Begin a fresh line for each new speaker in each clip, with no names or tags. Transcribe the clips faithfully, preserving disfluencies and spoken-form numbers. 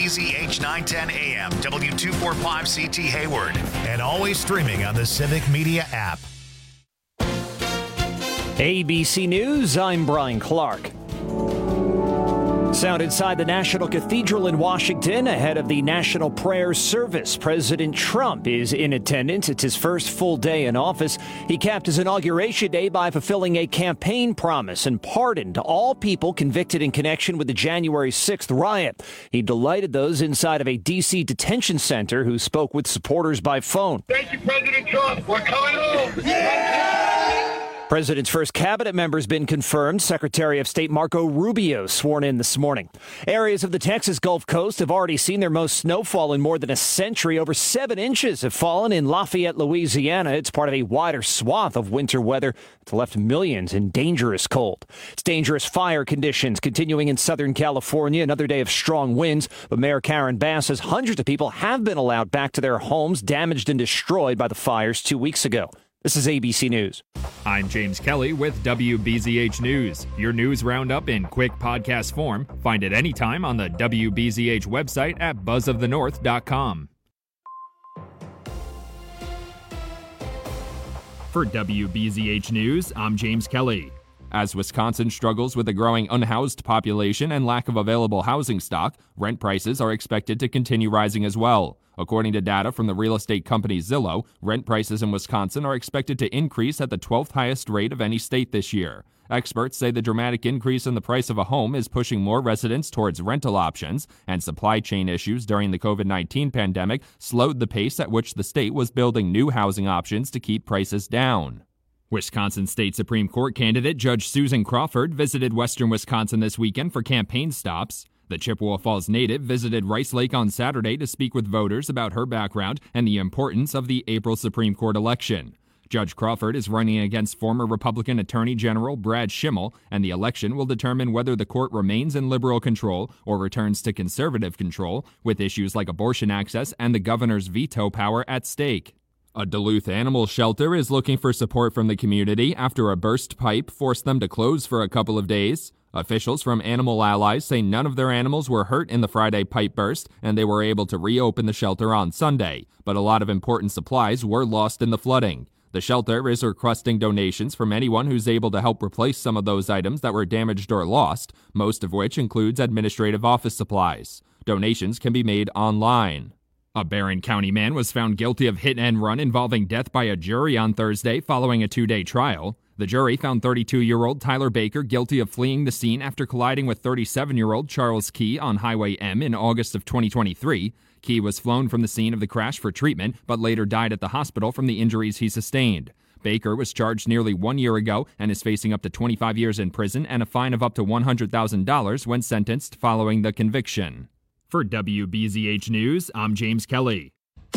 B Z H nine ten A M, W two forty-five C T Hayward, and always streaming on the Civic Media app.
A B C News, I'm Brian Clark. Sound inside the National Cathedral in Washington ahead of the National Prayer Service. President Trump is in attendance. It's his first full day in office. He capped his inauguration day by fulfilling a campaign promise and pardoned all people convicted in connection with the January sixth riot. He delighted those inside of a D C detention center who spoke with supporters by phone.
Thank you, President Trump. We're coming home.
Yeah! President's first cabinet member has been confirmed. Secretary of State Marco Rubio sworn in this morning. Areas of the Texas Gulf Coast have already seen their most snowfall in more than a century. Over seven inches have fallen in Lafayette, Louisiana. It's part of a wider swath of winter weather that's left millions in dangerous cold. It's dangerous fire conditions continuing in Southern California. Another day of strong winds. But Mayor Karen Bass says hundreds of people have been allowed back to their homes damaged and destroyed by the fires two weeks ago. This is A B C News.
I'm James Kelly with W B Z H News. Your news roundup in quick podcast form. Find it anytime on the W B Z H website at buzz of the north dot com. For W B Z H News, I'm James Kelly. As Wisconsin struggles with a growing unhoused population and lack of available housing stock, rent prices are expected to continue rising as well. According to data from the real estate company Zillow, rent prices in Wisconsin are expected to increase at the twelfth highest rate of any state this year. Experts say the dramatic increase in the price of a home is pushing more residents towards rental options, and supply chain issues during the covid nineteen pandemic slowed the pace at which the state was building new housing options to keep prices down. Wisconsin State Supreme Court candidate Judge Susan Crawford visited western Wisconsin this weekend for campaign stops. The Chippewa Falls native visited Rice Lake on Saturday to speak with voters about her background and the importance of the April Supreme Court election. Judge Crawford is running against former Republican Attorney General Brad Schimmel, and the election will determine whether the court remains in liberal control or returns to conservative control, with issues like abortion access and the governor's veto power at stake. A Duluth animal shelter is looking for support from the community after a burst pipe forced them to close for a couple of days. Officials from Animal Allies say none of their animals were hurt in the Friday pipe burst, and they were able to reopen the shelter on Sunday. But a lot of important supplies were lost in the flooding. The shelter is requesting donations from anyone who's able to help replace some of those items that were damaged or lost, most of which includes administrative office supplies. Donations can be made online. A Barron County man was found guilty of hit and run involving death by a jury on Thursday following a two-day trial. The jury found thirty-two-year-old Tyler Baker guilty of fleeing the scene after colliding with thirty-seven-year-old Charles Key on Highway M in August of twenty twenty-three. Key was flown from the scene of the crash for treatment, but later died at the hospital from the injuries he sustained. Baker was charged nearly one year ago and is facing up to twenty-five years in prison and a fine of up to one hundred thousand dollars when sentenced following the conviction. For W B Z H News, I'm James Kelly.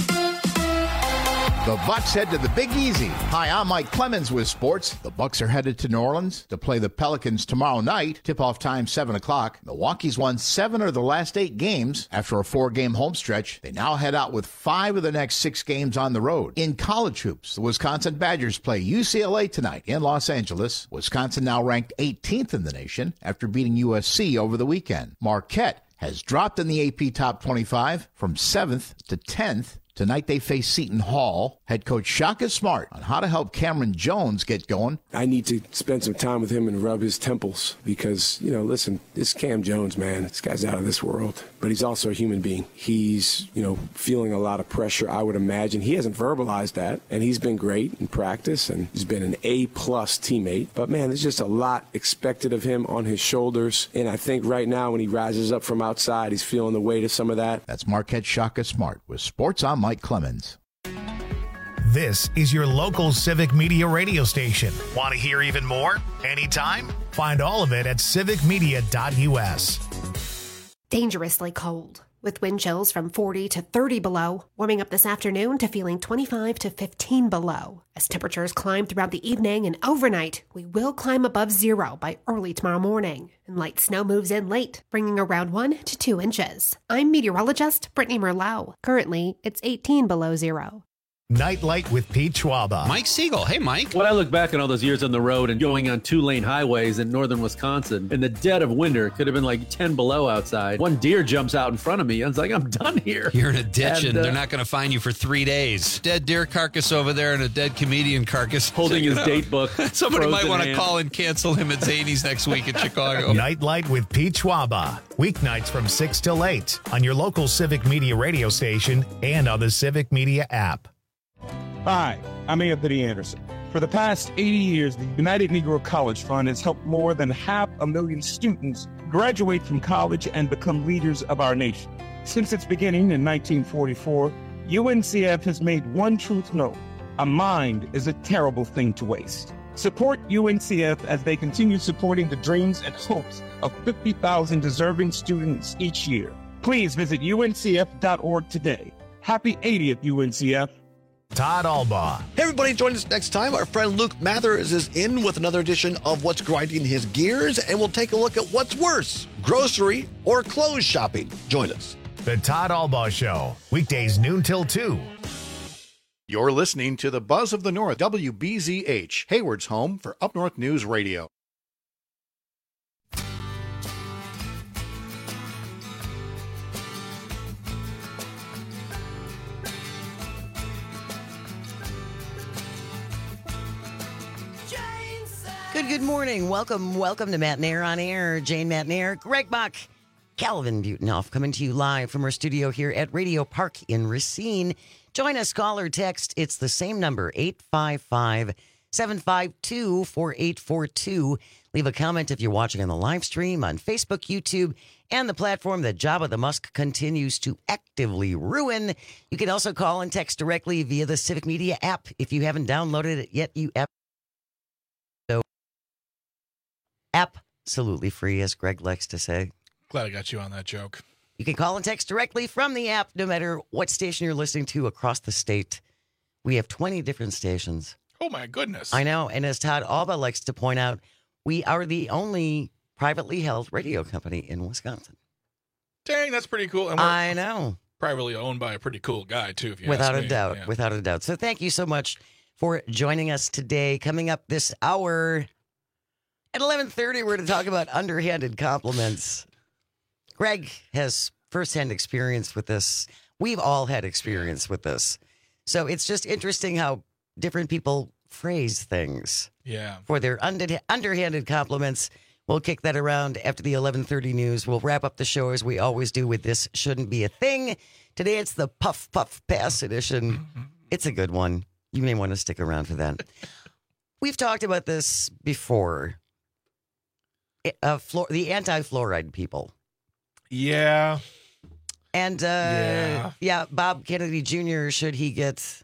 The Bucks head to the Big Easy. Hi, I'm Mike Clemens with sports. The Bucks are headed to New Orleans to play the Pelicans tomorrow night. Tip-off time, seven o'clock. Milwaukee's won seven of the last eight games. After a four-game home stretch, they now head out with five of the next six games on the road. In college hoops, the Wisconsin Badgers play U C L A tonight in Los Angeles. Wisconsin now ranked eighteenth in the nation after beating U S C over the weekend. Marquette has dropped in the A P Top twenty-five from seventh to tenth. Tonight they face Seton Hall. Head coach Shaka Smart on how to help Cameron Jones get going.
I need to spend some time with him and rub his temples because, you know, listen, this Cam Jones, man, this guy's out of this world. But he's also a human being. He's, you know, feeling a lot of pressure, I would imagine. He hasn't verbalized that, and he's been great in practice, and he's been an A-plus teammate. But, man, there's just a lot expected of him on his shoulders. And I think right now when he rises up from outside, he's feeling the weight of some of that.
That's Marquette Shaka Smart with Sports on Mike Clemens.
This is your local Civic Media radio station. Want to hear even more? Anytime? Find all of it at civic media dot u s.
Dangerously cold, with wind chills from forty to thirty below, warming up this afternoon to feeling twenty-five to fifteen below. As temperatures climb throughout the evening and overnight, we will climb above zero by early tomorrow morning, and light snow moves in late, bringing around one to two inches. I'm meteorologist Brittany Merlot. Currently, it's eighteen below zero.
Nightlight with Pete Schwaba.
Mike Siegel. Hey, Mike.
When I look back on all those years on the road and going on two-lane highways in northern Wisconsin, in the dead of winter, it could have been like ten below outside. One deer jumps out in front of me. I was like, I'm done here.
You're in a ditch, and,
and
uh,
they're
not going to find you for three days. Dead deer carcass over there and a dead comedian carcass.
Holding his date book.
Somebody might want to
hand.
call and cancel him at Zany's next week in Chicago.
Nightlight with Pete Schwaba. Weeknights from six till eight on your local Civic Media radio station and on the Civic Media app.
Hi, I'm Anthony Anderson. For the past eighty years, the United Negro College Fund has helped more than half a million students graduate from college and become leaders of our nation. Since its beginning in nineteen forty-four, U N C F has made one truth known: a mind is a terrible thing to waste. Support U N C F as they continue supporting the dreams and hopes of fifty thousand deserving students each year. Please visit U N C F dot org today. Happy eightieth, U N C F.
Todd Albaugh.
Hey, everybody, join us next time. Our friend Luke Mathers is in with another edition of What's Grinding His Gears, and we'll take a look at what's worse, grocery or clothes shopping. Join us.
The Todd Albaugh Show, weekdays noon till two.
You're listening to the Buzz of the North, W B Z H, Hayward's home for Up North News Radio.
Good, good morning. Welcome, welcome to Matt Nair on Air. Jane Matt Nair, Greg Buck, Calvin Butenhoff coming to you live from our studio here at Radio Park in Racine. Join us, call or text. It's the same number, eight five five, seven five two, four eight four two. Leave a comment if you're watching on the live stream on Facebook, YouTube, and the platform that Jabba the Musk continues to actively ruin. You can also call and text directly via the Civic Media app. If you haven't downloaded it yet, you app. So, absolutely free, as Greg likes to say.
Glad I got you on that joke.
You can call and text directly from the app, no matter what station you're listening to across the state. We have twenty different stations.
Oh, my goodness.
I know. And as Todd Albaugh likes to point out, we are the only privately held radio company in Wisconsin.
Dang, that's pretty cool. And we're
I know.
Privately owned by a pretty cool guy, too, if you
Without
ask
a
me.
doubt.
Yeah.
Without a doubt. So thank you so much for joining us today. Coming up this hour at eleven thirty, we're going to talk about underhanded compliments. Greg has firsthand experience with this. We've all had experience with this. So it's just interesting how different people phrase things.
Yeah.
For their under- underhanded compliments. We'll kick that around after the eleven thirty news. We'll wrap up the show as we always do with This Shouldn't Be a Thing. Today it's the Puff Puff Pass edition. It's a good one. You may want to stick around for that. We've talked about this before. Uh, fluor- the anti-fluoride people.
Yeah.
And, uh, yeah. yeah, Bob Kennedy Junior, should he get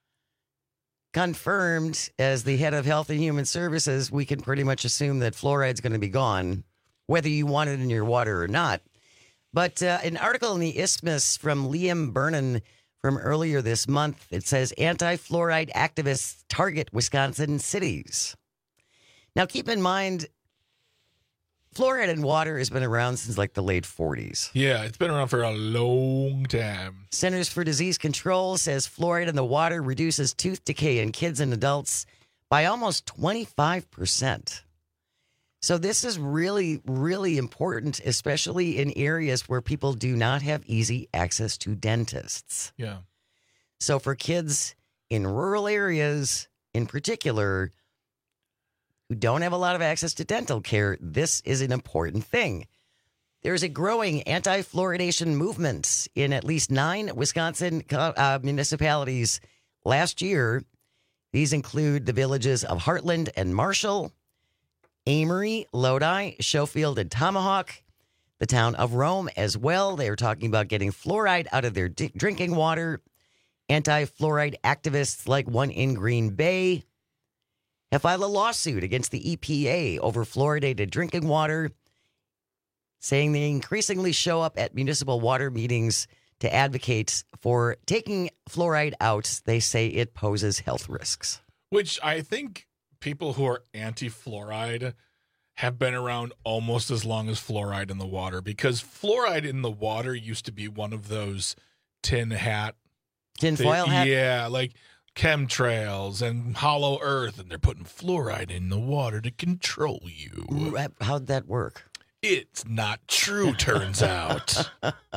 confirmed as the head of Health and Human Services, we can pretty much assume that fluoride's going to be gone, whether you want it in your water or not. But uh, an article in the Isthmus from Liam Bernan from earlier this month, it says anti-fluoride activists target Wisconsin cities. Now, keep in mind, fluoride in water has been around since like the late forties.
Yeah, it's been around for a long time.
Centers for Disease Control says fluoride in the water reduces tooth decay in kids and adults by almost twenty-five percent. So this is really, really important, especially in areas where people do not have easy access to dentists.
Yeah.
So for kids in rural areas in particular who don't have a lot of access to dental care, this is an important thing. There's a growing anti-fluoridation movement in at least nine Wisconsin uh, municipalities last year. These include the villages of Heartland and Marshall, Amory, Lodi, Schofield, and Tomahawk, the town of Rome as well. They are talking about getting fluoride out of their d- drinking water. Anti-fluoride activists like one in Green Bay have filed a lawsuit against the E P A over fluoridated drinking water, saying they increasingly show up at municipal water meetings to advocate for taking fluoride out. They say it poses health risks.
Which I think people who are anti-fluoride have been around almost as long as fluoride in the water, because fluoride in the water used to be one of those tin hat.
Tin foil hat?
Yeah, like chemtrails and hollow earth, and they're putting fluoride in the water to control you.
How'd that work?
It's not true, turns out.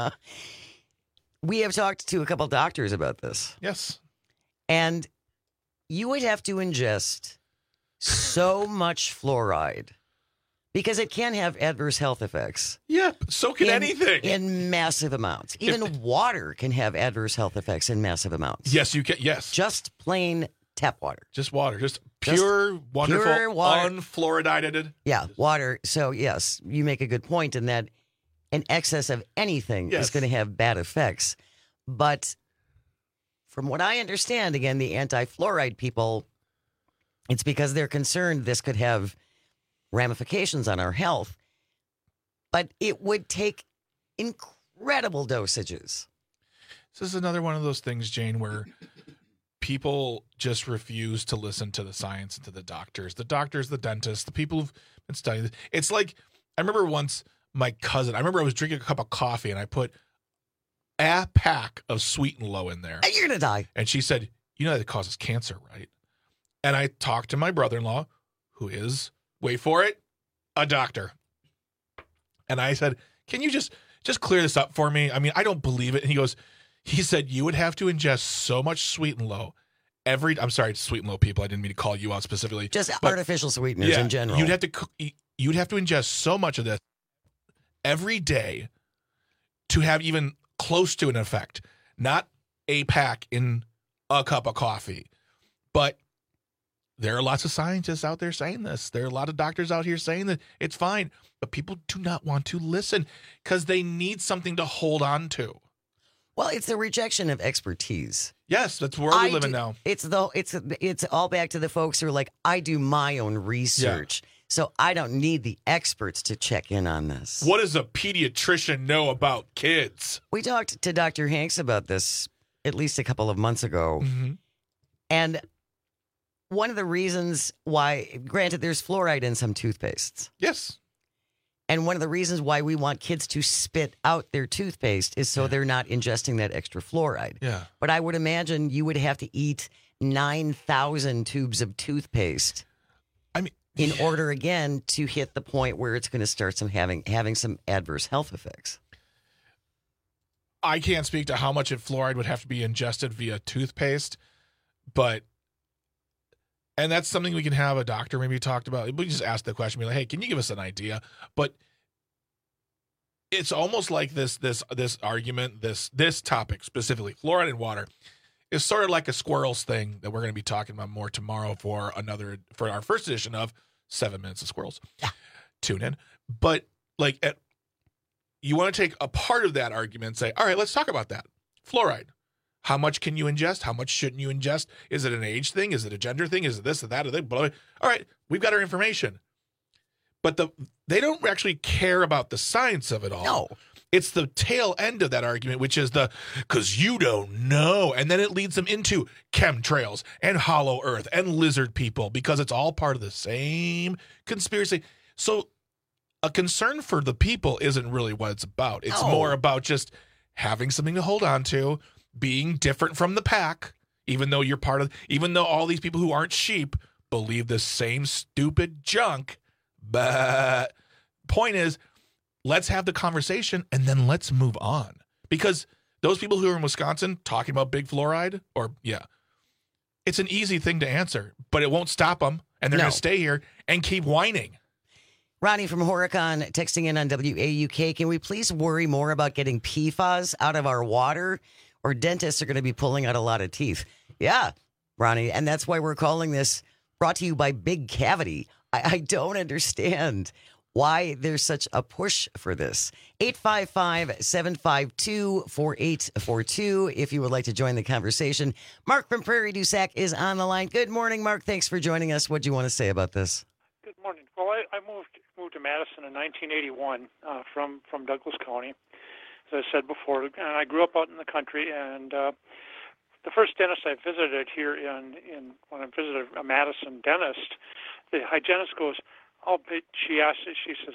We have talked to a couple doctors about this.
Yes.
And you would have to ingest so much fluoride because it can have adverse health effects.
Yeah, so can
in,
anything.
In massive amounts. Even if, water can have adverse health effects in massive amounts.
Yes, you can. Yes.
Just plain tap water.
Just water. Just pure, just wonderful, pure water. Unfluoridated.
Yeah, water. So, yes, you make a good point in that an excess of anything yes. is going to have bad effects. But from what I understand, again, the anti-fluoride people, it's because they're concerned this could have ramifications on our health. But it would take incredible dosages.
This is another one of those things, Jane, where people just refuse to listen to the science and to the doctors. The doctors, the dentists, the people who've been studying. It's like, I remember once my cousin, I remember I was drinking a cup of coffee and I put a pack of Sweet and Low in there.
You're going to die.
And she said, you know that it causes cancer, right? And I talked to my brother-in-law, who is, wait for it, a doctor. And I said, can you just, just clear this up for me? I mean, I don't believe it. And he goes, he said, you would have to ingest so much Sweet and Low every, I'm sorry, Sweet and Low people, I didn't mean to call you out specifically.
Just artificial sweeteners
yeah,
in general.
You'd have to, you'd have to ingest so much of this every day to have even close to an effect. Not a pack in a cup of coffee. But there are lots of scientists out there saying this. There are a lot of doctors out here saying that it's fine. But people do not want to listen because they need something to hold on to.
Well, it's the rejection of expertise.
Yes, that's where we live in now.
It's the it's it's all back to the folks who are like, I do my own research. Yeah. So I don't need the experts to check in on this.
What does a pediatrician know about kids?
We talked to Doctor Hanks about this at least a couple of months ago.
Mm-hmm.
And one of the reasons why, granted, there's fluoride in some toothpastes.
Yes.
And one of the reasons why we want kids to spit out their toothpaste is so yeah. they're not ingesting that extra fluoride.
Yeah.
But I would imagine you would have to eat nine thousand tubes of toothpaste.
I mean,
in
yeah.
order, again, to hit the point where it's going to start some having having some adverse health effects.
I can't speak to how much of fluoride would have to be ingested via toothpaste, but, and that's something we can have a doctor maybe talked about. We just ask the question, be like, hey, can you give us an idea? But it's almost like this, this, this argument, this, this topic specifically, fluoride in water, is sort of like a squirrels thing that we're going to be talking about more tomorrow for another, for our first edition of Seven Minutes of Squirrels.
Yeah.
Tune in. But like at, you want to take a part of that argument and say, all right, let's talk about that. Fluoride. How much can you ingest? How much shouldn't you ingest? Is it an age thing? Is it a gender thing? Is it this or that? Or that? Blah, blah. All right, we've got our information. But the they don't actually care about the science of it all.
No.
It's the tail end of that argument, which is the, because you don't know. And then it leads them into chemtrails and hollow earth and lizard people because it's all part of the same conspiracy. So a concern for the people isn't really what it's about. It's
no.
more about just having something to hold on to, being different from the pack, even though you're part of, even though all these people who aren't sheep believe the same stupid junk. But point is, let's have the conversation and then let's move on. Because those people who are in Wisconsin talking about big fluoride, or yeah, it's an easy thing to answer, but it won't stop them. And they're
No.
going to stay here and keep whining.
Ronnie from Horicon texting in on W A U K. Can we please worry more about getting P F A S out of our water, or dentists are going to be pulling out a lot of teeth? Yeah, Ronnie. And that's why we're calling this brought to you by Big Cavity. I, I don't understand why there's such a push for this. eight five five, seven five two, four eight four two if you would like to join the conversation. Mark from Prairie du Sac is on the line. Good morning, Mark. Thanks for joining us. What do you want to say about this?
Good morning. Well, I, I moved moved to Madison in nineteen eighty-one uh, from from Douglas County, as I said before, and I grew up out in the country. And uh, the first dentist I visited here in, in when I visited a Madison dentist, the hygienist goes, "Oh," she asked, she says,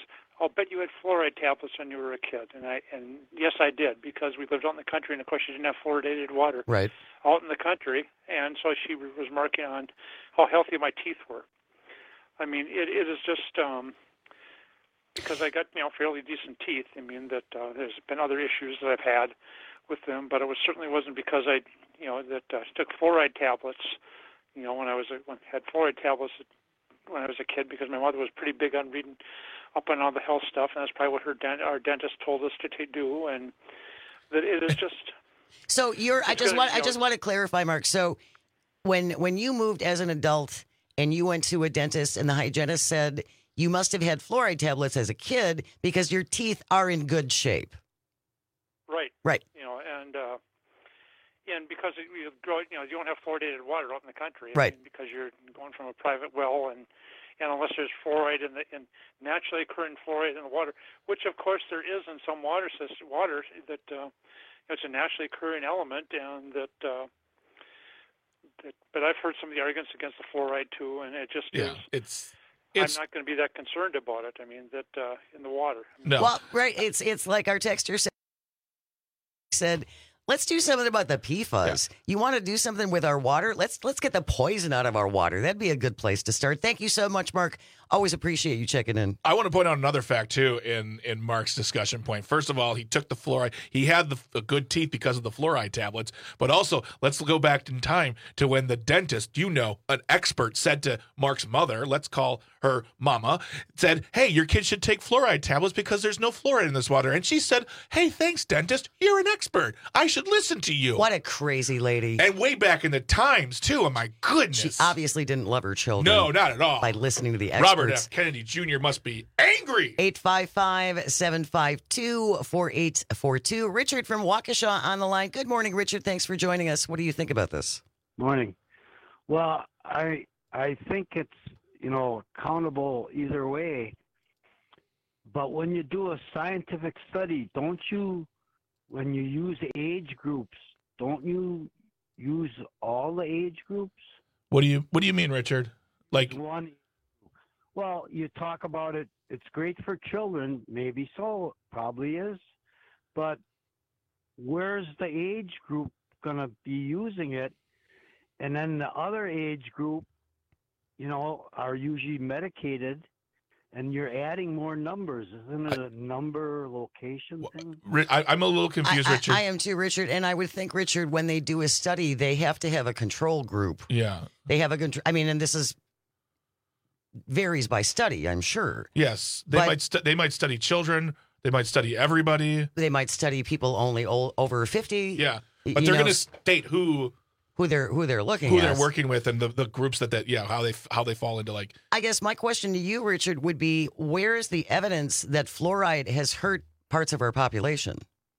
I'll bet you had fluoride tablets when you were a kid. And I and yes, I did, because we lived out in the country, and of course you didn't have fluoridated water
right.
out in the country. And so she was marking on how healthy my teeth were. I mean, it, it is just um, because I got, you know, fairly decent teeth. I mean, that uh, there's been other issues that I've had with them, but it was certainly wasn't because I, you know, that uh, took fluoride tablets. You know, when I was a, when I had fluoride tablets when I was a kid, because my mother was pretty big on reading up on all the health stuff, and that's probably what her dent, our dentist told us to, to do, and that it is just.
So you're. I just
good,
want.
you
I
know,
just want to clarify, Mark. So when when you moved as an adult and you went to a dentist, and the hygienist said you must have had fluoride tablets as a kid because your teeth are in good shape.
Right.
Right.
You know, and uh, and because you grow, you know, you don't have fluoridated water out in the country. I
Right.
mean, because you're going from a private well, and and unless there's fluoride in the in naturally occurring fluoride in the water, which of course there is in some water system, water that uh, it's a naturally occurring element, and that. Uh, that but I've heard some of the arguments against the fluoride too, and it just
Yeah,
is.
it's.
I'm
It's
not going to be that concerned about it. I mean, that uh, in the water.
no.
Well, right. It's it's like our texter said. said Let's do something about the P FAS. Yeah. You want to do something with our water? Let's let's get the poison out of our water. That'd be a good place to start. Thank you so much, Mark. Always appreciate you checking in.
I want to point out another fact, too, in, in Mark's discussion point. First of all, he took the fluoride. He had the, the good teeth because of the fluoride tablets. But also, let's go back in time to when the dentist, you know, an expert, said to Mark's mother, let's call her mama, said, hey, your kid should take fluoride tablets because there's no fluoride in this water. And she said, hey, thanks, dentist. You're an expert. I should listen to you.
What a crazy lady.
And way back in the times, too. Oh, my goodness.
She obviously didn't love her children.
No, not at all.
By listening to the experts.
Robert F. Kennedy Junior must be angry.
eight five five, seven five two, four eight four two. Richard from Waukesha on the line. Good morning, Richard. Thanks for joining us. What do you think about this?
Morning. Well, I I think it's, you know, accountable either way. But when you do a scientific study, don't you, when you use age groups, don't you use all the age groups?
What do you What do you mean, Richard? Like
one. Well, you talk about it. It's great for children. Maybe so. Probably is. But where's the age group going to be using it? And then the other age group, you know, are usually medicated, and you're adding more numbers. Isn't it a number location thing?
I, I'm a little confused,
I,
Richard.
I, I am too, Richard. And I would think, Richard, when they do a study, they have to have a control group.
Yeah.
They have a control. I mean, and this is varies by study, I'm sure.
Yes. They
But-
might stu- they might study children. They might study everybody.
They might study people only old, over fifty.
Yeah.
Y-
But
you
they're
know,
going to state who
who they're who they're looking
who
at.
they're working with and the, the groups that, that yeah, how they how they fall into like
I guess my question to you, Richard, would be: where is the evidence that fluoride has hurt parts of our population?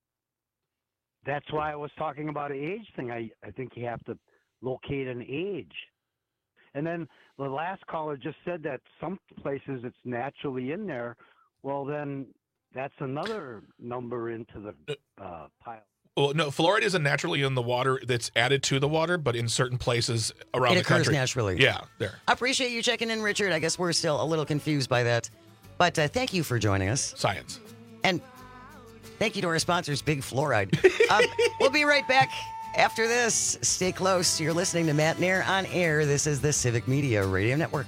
That's why I was talking about an age thing. I, I think you have to locate an age. And then the last caller just said that some places it's naturally in there. Well, then that's another number into the uh, pile.
well, no, fluoride isn't naturally in the water that's added to the water, but in certain places around
It
the
occurs
country.
naturally.
Yeah, there.
I appreciate you checking in, Richard. I guess we're still a little confused by that. But uh, thank you for joining us.
Science.
And thank you to our sponsors, Big Fluoride. um, we'll be right back after this. Stay close. You're listening to Matt Nair on air. This is the Civic Media Radio Network.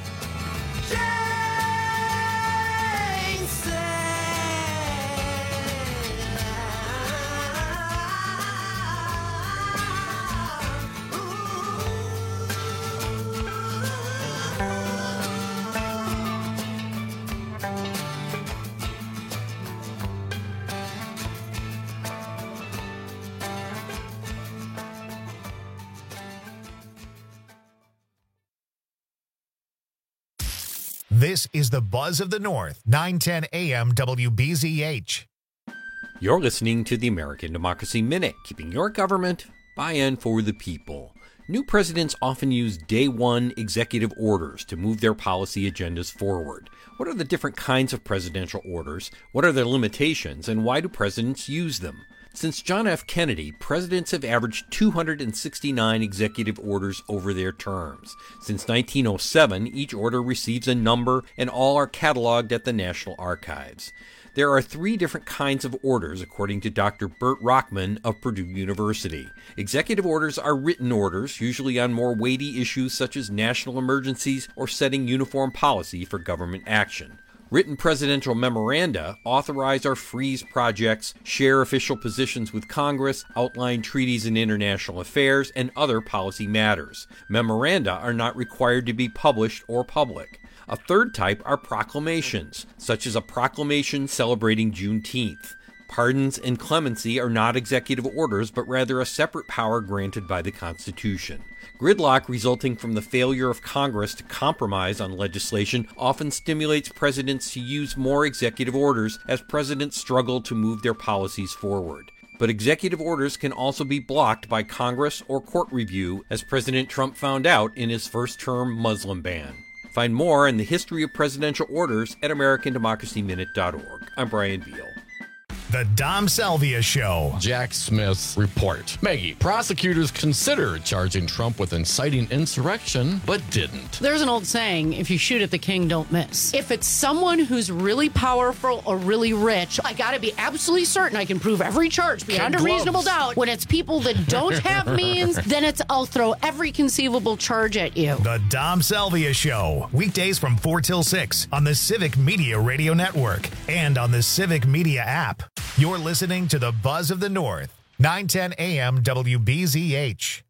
This is the Buzz of the North, nine ten A M W B Z H.
You're listening to the American Democracy Minute, keeping your government by and for the people. New presidents often use day one executive orders to move their policy agendas forward. What are the different kinds of presidential orders? What are their limitations? And why do presidents use them? Since John F. Kennedy, presidents have averaged two hundred sixty-nine executive orders over their terms. Since nineteen oh seven, each order receives a number, and all are cataloged at the National Archives. There are three different kinds of orders, according to Doctor Burt Rockman of Purdue University. Executive orders are written orders, usually on more weighty issues such as national emergencies or setting uniform policy for government action. Written presidential memoranda authorize or freeze projects, share official positions with Congress, outline treaties and international affairs, and other policy matters. Memoranda are not required to be published or public. A third type are proclamations, such as a proclamation celebrating Juneteenth. Pardons and clemency are not executive orders, but rather a separate power granted by the Constitution. Gridlock resulting from the failure of Congress to compromise on legislation often stimulates presidents to use more executive orders as presidents struggle to move their policies forward. But executive orders can also be blocked by Congress or court review, as President Trump found out in his first-term Muslim ban. Find more in the history of presidential orders at American Democracy Minute dot org. I'm Brian Beal.
The Dom Salvia Show.
Jack Smith's report. Maggie, prosecutors considered charging Trump with inciting insurrection, but didn't.
There's an old saying, if you shoot at the king, don't miss. If it's someone who's really powerful or really rich, I gotta be absolutely certain I can prove every charge beyond
Kid
a reasonable
gloves.
doubt. When it's people that don't have means, then it's I'll throw every conceivable charge at you.
The Dom Salvia Show. Weekdays from four till six on the Civic Media Radio Network and on the Civic Media app. You're listening to the Buzz of the North, nine ten A M W B Z H.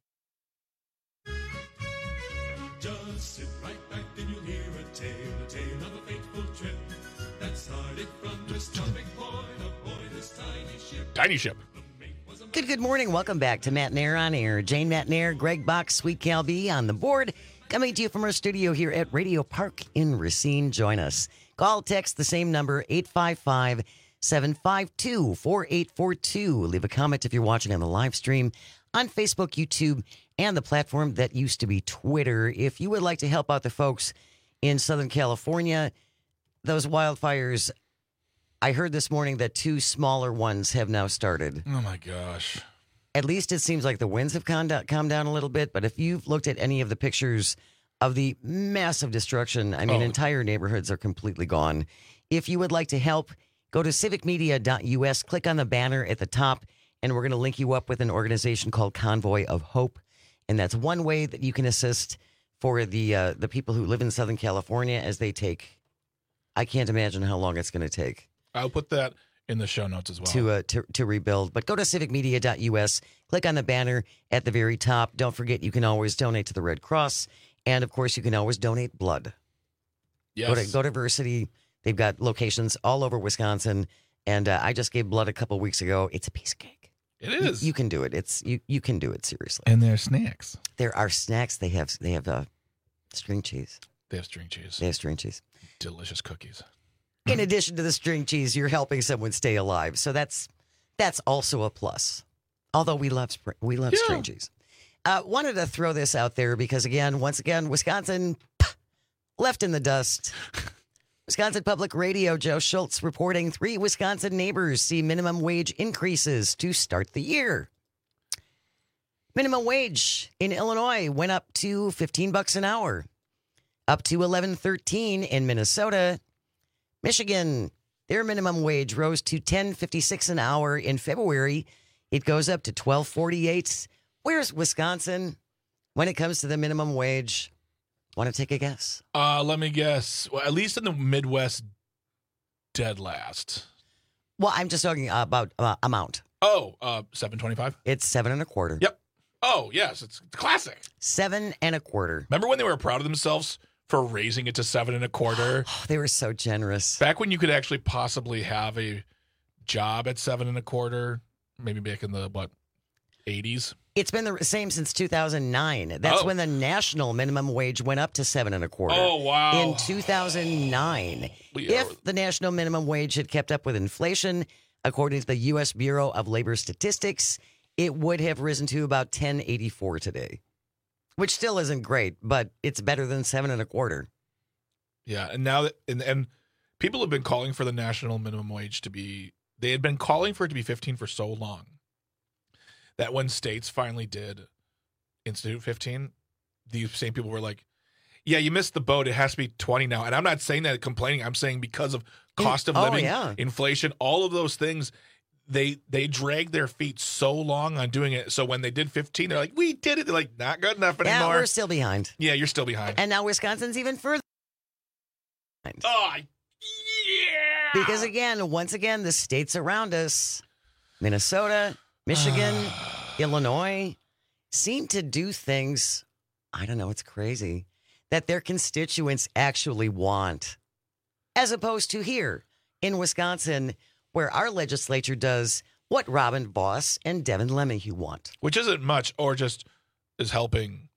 Just sit right back and you'll hear a tale, a tale of a fateful trip that started from this jumping point aboard this tiny ship.
Tiny ship.
Good, good morning. Welcome back to Matt Nair on Air. Jane Matt Nair, Greg Box, Sweet Cal B on the board. Coming to you from our studio here at Radio Park in Racine. Join us. Call, text the same number, eight five five, seven five two, four eight four two. Leave a comment if you're watching on the live stream on Facebook, YouTube, and the platform that used to be Twitter. If you would like to help out the folks in Southern California, those wildfires, I heard this morning that two smaller ones have now started.
Oh, my gosh.
At least it seems like the winds have calmed down, calmed down a little bit. But if you've looked at any of the pictures of the massive destruction, I mean,
Oh.
entire neighborhoods are completely gone. If you would like to help, go to civic media dot U S, click on the banner at the top, and we're going to link you up with an organization called Convoy of Hope. And that's one way that you can assist for the uh, the people who live in Southern California as they take, I can't imagine how long it's going to take.
I'll put that in the show notes as well.
To, uh, to to rebuild. But go to civic media dot U S, click on the banner at the very top. Don't forget, you can always donate to the Red Cross. And, of course, you can always donate blood.
Yes.
Go to, go to Versity. They've got locations all over Wisconsin. And uh, I just gave blood a couple weeks ago. It's a piece of cake.
It is.
You, you can do it. It's you, you can do it, seriously.
And there's snacks.
There are snacks. They have they have uh, string cheese.
They have string cheese.
They have string cheese.
Delicious cookies.
In addition to the string cheese, you're helping someone stay alive. So that's that's also a plus. Although we love spring, we love
Yeah.
string cheese. Uh, wanted to throw this out there because, again, once again, Wisconsin left in the dust. Wisconsin Public Radio, Joe Schultz reporting three Wisconsin neighbors see minimum wage increases to start the year. Minimum wage in Illinois went up to fifteen bucks an hour, up to eleven thirteen in Minnesota. Michigan, their minimum wage rose to ten fifty-six an hour in February. It goes up to twelve forty-eight. Where's Wisconsin when it comes to the minimum wage? Want to take a guess?
Uh, let me guess. Well, at least in the Midwest, dead last.
Well, I'm just talking about uh, amount.
Oh, uh, seven twenty-five.
It's seven and a quarter.
Yep. Oh, yes, it's classic.
Seven and a quarter.
Remember when they were proud of themselves for raising it to seven and a quarter?
They were so generous.
Back when you could actually possibly have a job at seven and a quarter, maybe back in the what eighties.
It's been the same since two thousand nine. That's
Oh.
when the national minimum wage went up to seven and a quarter.
Oh, wow.
In two thousand nine.
We are-
If the national minimum wage had kept up with inflation, according to the U S Bureau of Labor Statistics, it would have risen to about ten eighty-four today, which still isn't great, but it's better than seven and a quarter.
Yeah, and now that and, and people have been calling for the national minimum wage to be. They had been calling for it to be fifteen for so long. that when states finally did Institute fifteen, these same people were like, yeah, you missed the boat. It has to be twenty now. And I'm not saying that complaining. I'm saying because of cost of
Oh,
living,
yeah.
inflation, all of those things, they they dragged their feet so long on doing it. So when they did fifteen, they're like, we did it. They're like, not good enough
Yeah,
anymore.
we're still behind.
Yeah, you're still behind.
And now Wisconsin's even further behind.
Oh, yeah.
Because again, once again, the states around us, Minnesota, Michigan, Illinois, seem to do things, I don't know, it's crazy, that their constituents actually want. As opposed to here in Wisconsin, where our legislature does what Robin Voss and Devin LeMahieu want.
Which isn't much, or just is helping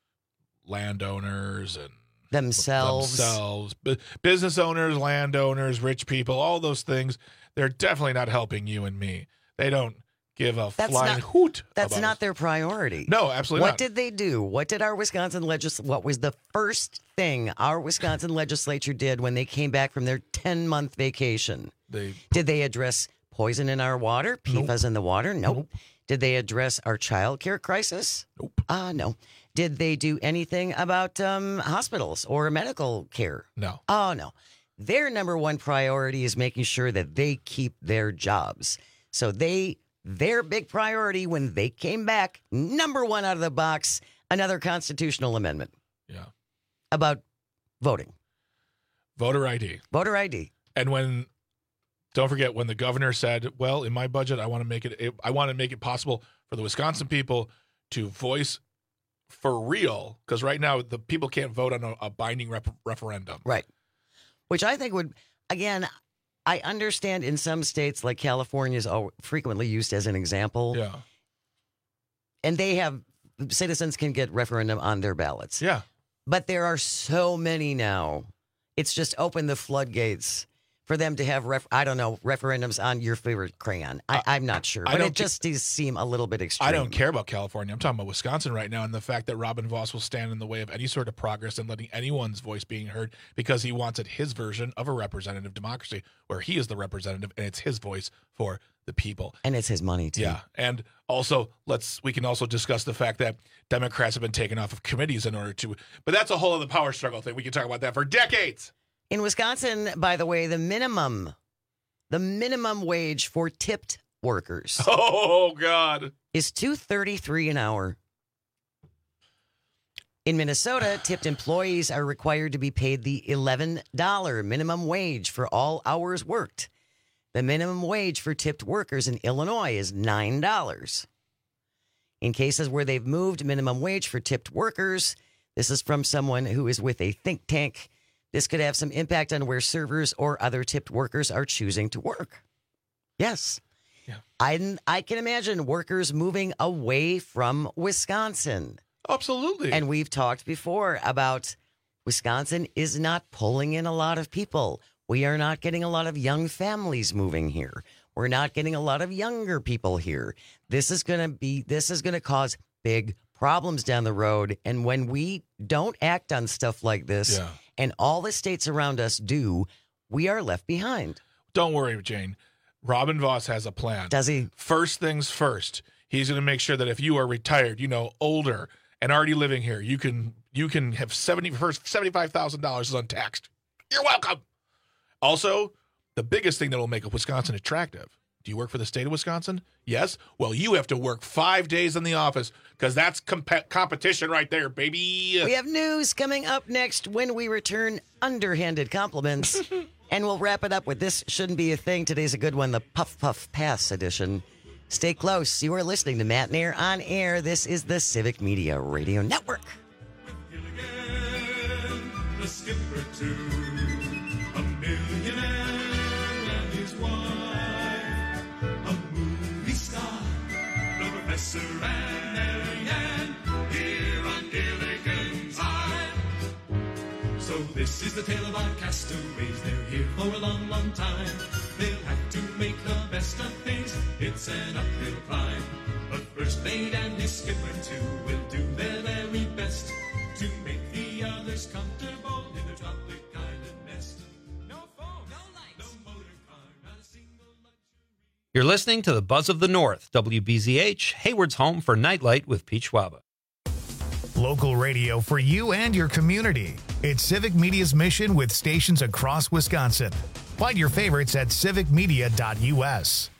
landowners and
Themselves.
themselves, Bu- business owners, landowners, rich people, all those things. They're definitely not helping you and me. They don't give a
That's
flying
not,
hoot.
That's
about
not
us.
their priority.
No, absolutely
What
not.
did they do? What did our Wisconsin legis? What was the first thing our Wisconsin legislature did when they came back from their ten-month vacation?
They
did they address poison in our water, P FAS in the water? Nope. nope. Did they address our child care crisis?
Nope.
Ah, uh, no. Did they do anything about um, hospitals or medical care?
No.
Oh, no. Their number one priority is making sure that they keep their jobs. So they, their big priority when they came back, number one out of the box, another constitutional amendment.
Yeah.
About voting.
Voter I D.
Voter I D.
And when, don't forget, when the governor said, well, in my budget, I want to make it, I want to make it possible for the Wisconsin people to voice for real, because right now the people can't vote on a, a binding rep- referendum.
Right. Which I think would, again, I understand in some states like California is all frequently used as an example.
Yeah.
And they have, citizens can get referendum on their ballots.
Yeah.
But there are so many now. It's just opened the floodgates for them to have, ref, I don't know, referendums on your favorite crayon. I, I'm not sure.
I
But
don't
it just does seem a little bit extreme.
I don't care about California. I'm talking about Wisconsin right now, and the fact that Robin Voss will stand in the way of any sort of progress and letting anyone's voice being heard because he wants it his version of a representative democracy where he is the representative and it's his voice for the people.
And it's his money, too.
Yeah. And also, let's we can also discuss the fact that Democrats have been taken off of committees in order to, but that's a whole other power struggle thing. We can talk about that for decades.
In Wisconsin, by the way, the minimum, the minimum wage for tipped workers.
Oh, God.
Is two thirty-three an hour. In Minnesota, tipped employees are required to be paid the eleven dollars minimum wage for all hours worked. The minimum wage for tipped workers in Illinois is nine dollars. In cases where they've moved minimum wage for tipped workers, this is from someone who is with a think tank. This could have some impact on where servers or other tipped workers are choosing to work. Yes.
Yeah.
I, I can imagine workers moving away from Wisconsin.
Absolutely.
And we've talked before about Wisconsin is not pulling in a lot of people. We are not getting a lot of young families moving here. We're not getting a lot of younger people here. This is going to be, this is going to cause big problems down the road. And when we don't act on stuff like this,
Yeah.
and all the states around us do, we are left behind.
Don't worry, Jane. Robin Voss has a plan.
Does he?
First things first. He's going to make sure that if you are retired, you know, older and already living here, you can you can have seventy first seventy-five thousand dollars untaxed. You're welcome. Also, the biggest thing that will make Wisconsin attractive. Do you work for the state of Wisconsin? Yes. Well, you have to work five days in the office because that's comp- competition right there, baby.
We have news coming up next when we return underhanded compliments. And we'll wrap it up with this shouldn't be a thing. Today's a good one, the Puff Puff Pass edition. Stay close. You are listening to Matt and Air on Air. This is the Civic Media Radio Network.
The skipper too, a millionaire and his wife, a movie star, the professor and Marianne, here on Gilligan's Island. So this is the tale of our castaways. They're here for a long, long time. They'll have to make the best of things. It's an uphill climb. But First Mate and his skipper too will do their very best to make the others comfortable in their tropic island nest. No phone, no lights, no motor car, not a single luxury.
You're listening to the Buzz of the North, W B Z H, Hayward's home for Nightlight with Pete Schwaba.
Local radio for you and your community. It's Civic Media's mission with stations across Wisconsin. Find your favorites at civic media dot u s.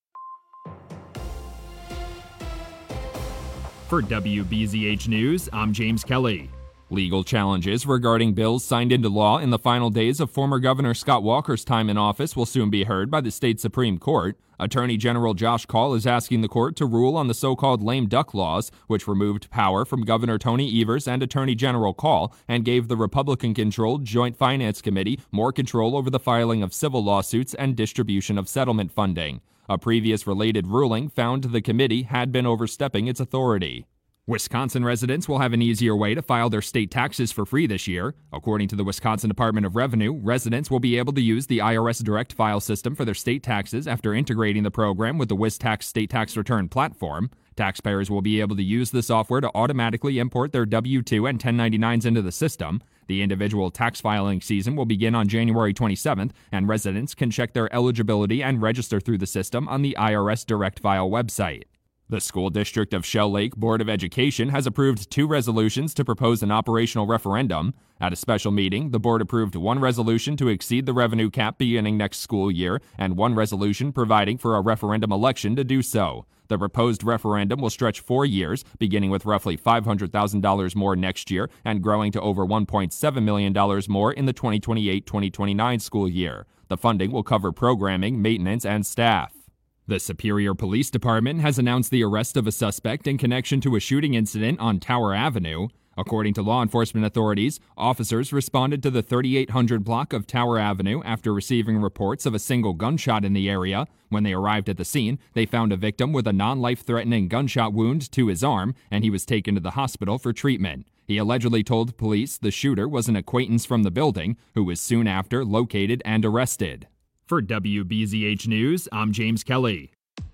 For W B Z H News, I'm James Kelly. Legal challenges regarding bills signed into law in the final days of former Governor Scott Walker's time in office will soon be heard by the state Supreme Court. Attorney General Josh Kaul is asking the court to rule on the so-called lame duck laws, which removed power from Governor Tony Evers and Attorney General Kaul and gave the Republican-controlled Joint Finance Committee more control over the filing of civil lawsuits and distribution of settlement funding. A previous related ruling found the committee had been overstepping its authority. Wisconsin residents will have an easier way to file their state taxes for free this year. According to the Wisconsin Department of Revenue, residents will be able to use the I R S Direct File system for their state taxes after integrating the program with the WisTax state tax return platform. Taxpayers will be able to use the software to automatically import their W two and ten ninety-nines into the system. The individual tax filing season will begin on January twenty-seventh, and residents can check their eligibility and register through the system on the I R S Direct File website. The School District of Shell Lake Board of Education has approved two resolutions to propose an operational referendum. At a special meeting, the board approved one resolution to exceed the revenue cap beginning next school year and one resolution providing for a referendum election to do so. The proposed referendum will stretch four years, beginning with roughly five hundred thousand dollars more next year and growing to over one point seven million dollars more in the twenty twenty-eight twenty twenty-nine school year. The funding will cover programming, maintenance, and staff. The Superior Police Department has announced the arrest of a suspect in connection to a shooting incident on Tower Avenue. According to law enforcement authorities, officers responded to the thirty-eight hundred block of Tower Avenue after receiving reports of a single gunshot in the area. When they arrived at the scene, they found a victim with a non-life-threatening gunshot wound to his arm, and he was taken to the hospital for treatment. He allegedly told police the shooter was an acquaintance from the building, who was soon after located and arrested. For W B Z H News, I'm James Kelly.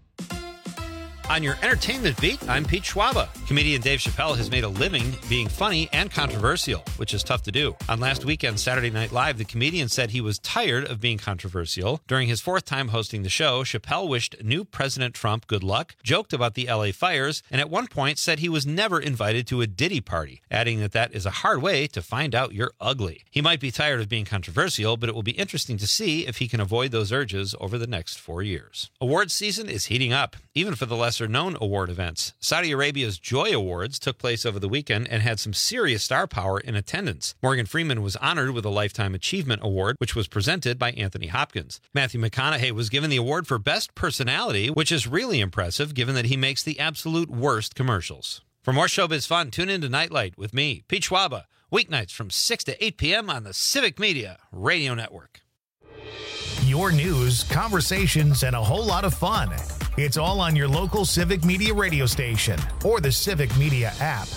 On your entertainment beat, I'm Pete Schwaba. Comedian Dave Chappelle has made a living being funny and controversial, which is tough to do. On last weekend's Saturday Night Live, the comedian said he was tired of being controversial. During his fourth time hosting the show, Chappelle wished new President Trump good luck, joked about the L A fires, and at one point said he was never invited to a Diddy party, adding that that is a hard way to find out you're ugly. He might be tired of being controversial, but it will be interesting to see if he can avoid those urges over the next four years. Awards season is heating up, even for the less known award events. Saudi Arabia's Joy Awards took place over the weekend and had some serious star power in attendance. Morgan Freeman was honored with a Lifetime Achievement Award, which was presented by Anthony Hopkins. Matthew McConaughey was given the award for Best Personality, which is really impressive given that he makes the absolute worst commercials. For more showbiz fun, tune in to Nightlight with me, Pete Schwaba, weeknights from six to eight p.m. on the Civic Media Radio Network.
Your news, conversations, and a whole lot of fun. It's all on your local Civic Media radio station or the Civic Media app.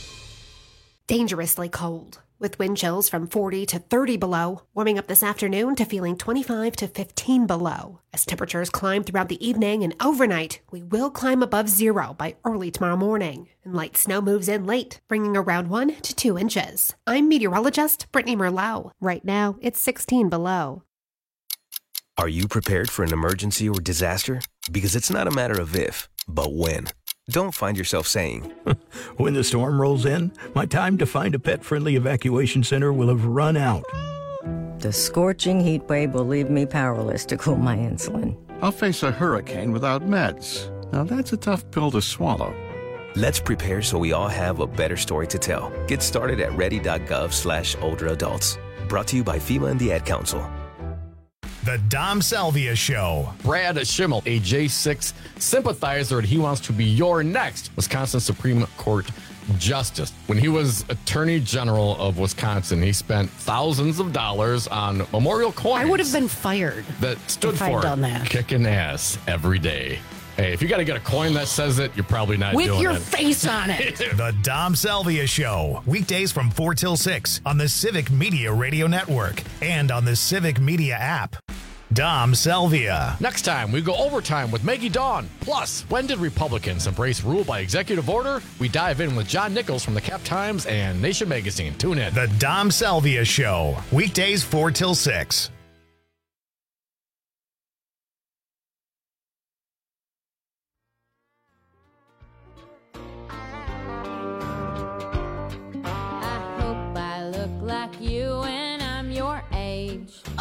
Dangerously cold, with wind chills from forty to thirty below, warming up this afternoon to feeling twenty-five to fifteen below. As temperatures climb throughout the evening and overnight, we will climb above zero by early tomorrow morning, and light snow moves in late, bringing around one to two inches. I'm meteorologist Brittany Merlot. Right now, it's sixteen below.
Are you prepared for an emergency or disaster? Because it's not a matter of if, but when. Don't find yourself saying,
when the storm rolls in, my time to find a pet-friendly evacuation center will have run out.
The scorching heat wave will leave me powerless to cool my insulin.
I'll face a hurricane without meds. Now that's a tough pill to swallow.
Let's prepare so we all have a better story to tell. Get started at ready.gov slash older adults. Brought to you by FEMA and the Ad Council.
The Dom Salvia Show.
Brad Schimmel, a J six sympathizer, and he wants to be your next Wisconsin Supreme Court justice. When he was Attorney General of Wisconsin, he spent thousands of dollars on memorial coins.
I would have been fired
that stood
if
for
I'd done that.
Kicking ass every day. Hey, if you got to get a coin that says it, you're probably not
With
doing it.
your face on it.
The Dom Salvia Show. Weekdays from four till six on the Civic Media Radio Network and on the Civic Media app. Dom Salvia.
Next time, we go overtime with Maggie Dawn. Plus, when did Republicans embrace rule by executive order? We dive in with John Nichols from the Cap Times and Nation Magazine. Tune in.
The Dom Salvia Show. Weekdays four till six.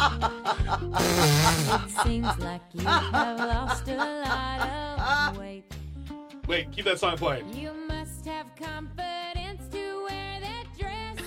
It seems like you have lost a lot of weight.
Wait, keep that song playing.
You must have confidence to wear that dress.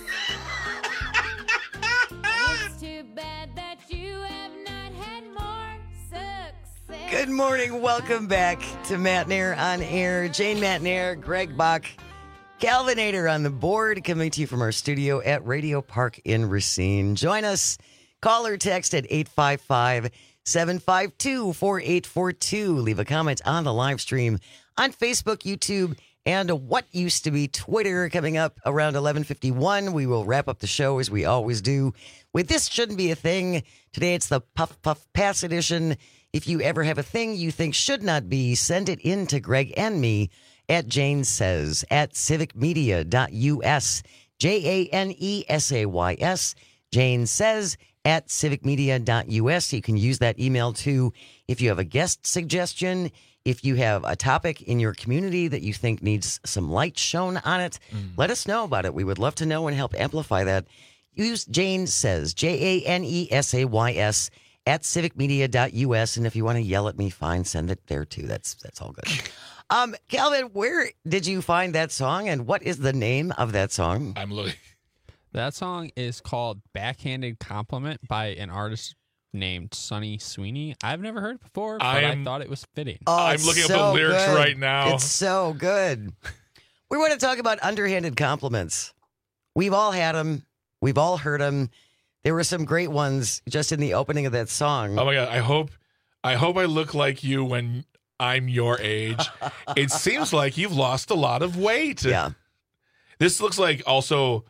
It's too bad that you have not had more success.
Good morning. Welcome back to Matt Nair on air. Jane Matt Nair, Greg Bach, Calvinator on the board, coming to you from our studio at Radio Park in Racine. Join us. Call or text at eight five five, seven five two, four eight four two. Leave a comment on the live stream on Facebook, YouTube, and what used to be Twitter. Coming up around eleven fifty-one, we will wrap up the show as we always do with This Shouldn't Be a Thing. Today it's the Puff Puff Pass edition. If you ever have a thing you think should not be, send it in to Greg and me at Jane Says at civic media dot U S. J A N E S A Y S. Jane Says at civic media dot U S. You can use that email too if you have a guest suggestion, if you have a topic in your community that you think needs some light shown on it. Mm. Let us know about it. We would love to know and help amplify that. Use Jane Says, J A N E S A Y S, at civic media dot U S. And if you want to yell at me, fine, send it there too. That's that's all good. Um, Calvin, where did you find that song, and what is the name of that song?
I'm looking.
That song is called Backhanded Compliment by an artist named Sonny Sweeney. I've never heard it before, but
I'm-
I thought it was fitting.
Oh,
I'm
it's
looking up
so
the lyrics
good.
right now.
It's so good. We want to talk about underhanded compliments. We've all had them. We've all heard them. There were some great ones just in the opening of that song.
Oh my God! I hope, I hope I look like you when I'm your age. It seems like you've lost a lot of weight.
Yeah.
This looks like also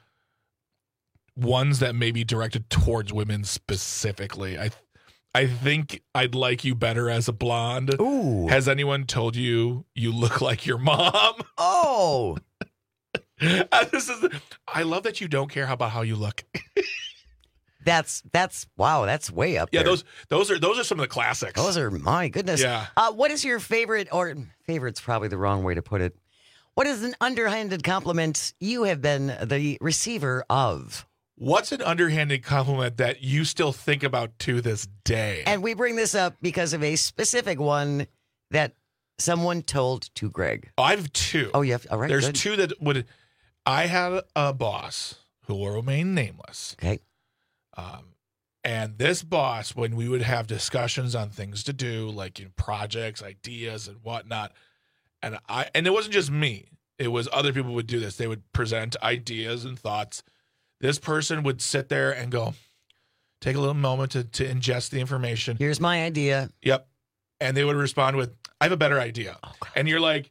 ones that may be directed towards women specifically. I, I think I'd like you better as a blonde.
Ooh.
Has anyone told you you look like your mom?
Oh.
This is. I love that you don't care about how you look.
That's that's wow. That's way up
Yeah,
there.
those those are those are some of the classics.
Those are my goodness.
Yeah.
Uh, what is your favorite, or favorite's probably the wrong way to put it. What is an underhanded compliment you have been the receiver of?
What's an underhanded compliment that you still think about to this day?
And we bring this up because of a specific one that someone told to Greg.
I have two.
Oh, you have. All right.
There's
good.
two that would. I had a boss who will remain nameless.
Okay.
Um, and this boss, when we would have discussions on things to do, like in projects, ideas, and whatnot, and I, and it wasn't just me; it was other people would do this. They would present ideas and thoughts. This person would sit there and go, take a little moment to to ingest the information.
Here's my idea.
Yep. And they would respond with, I have a better idea.
Oh,
and you're like,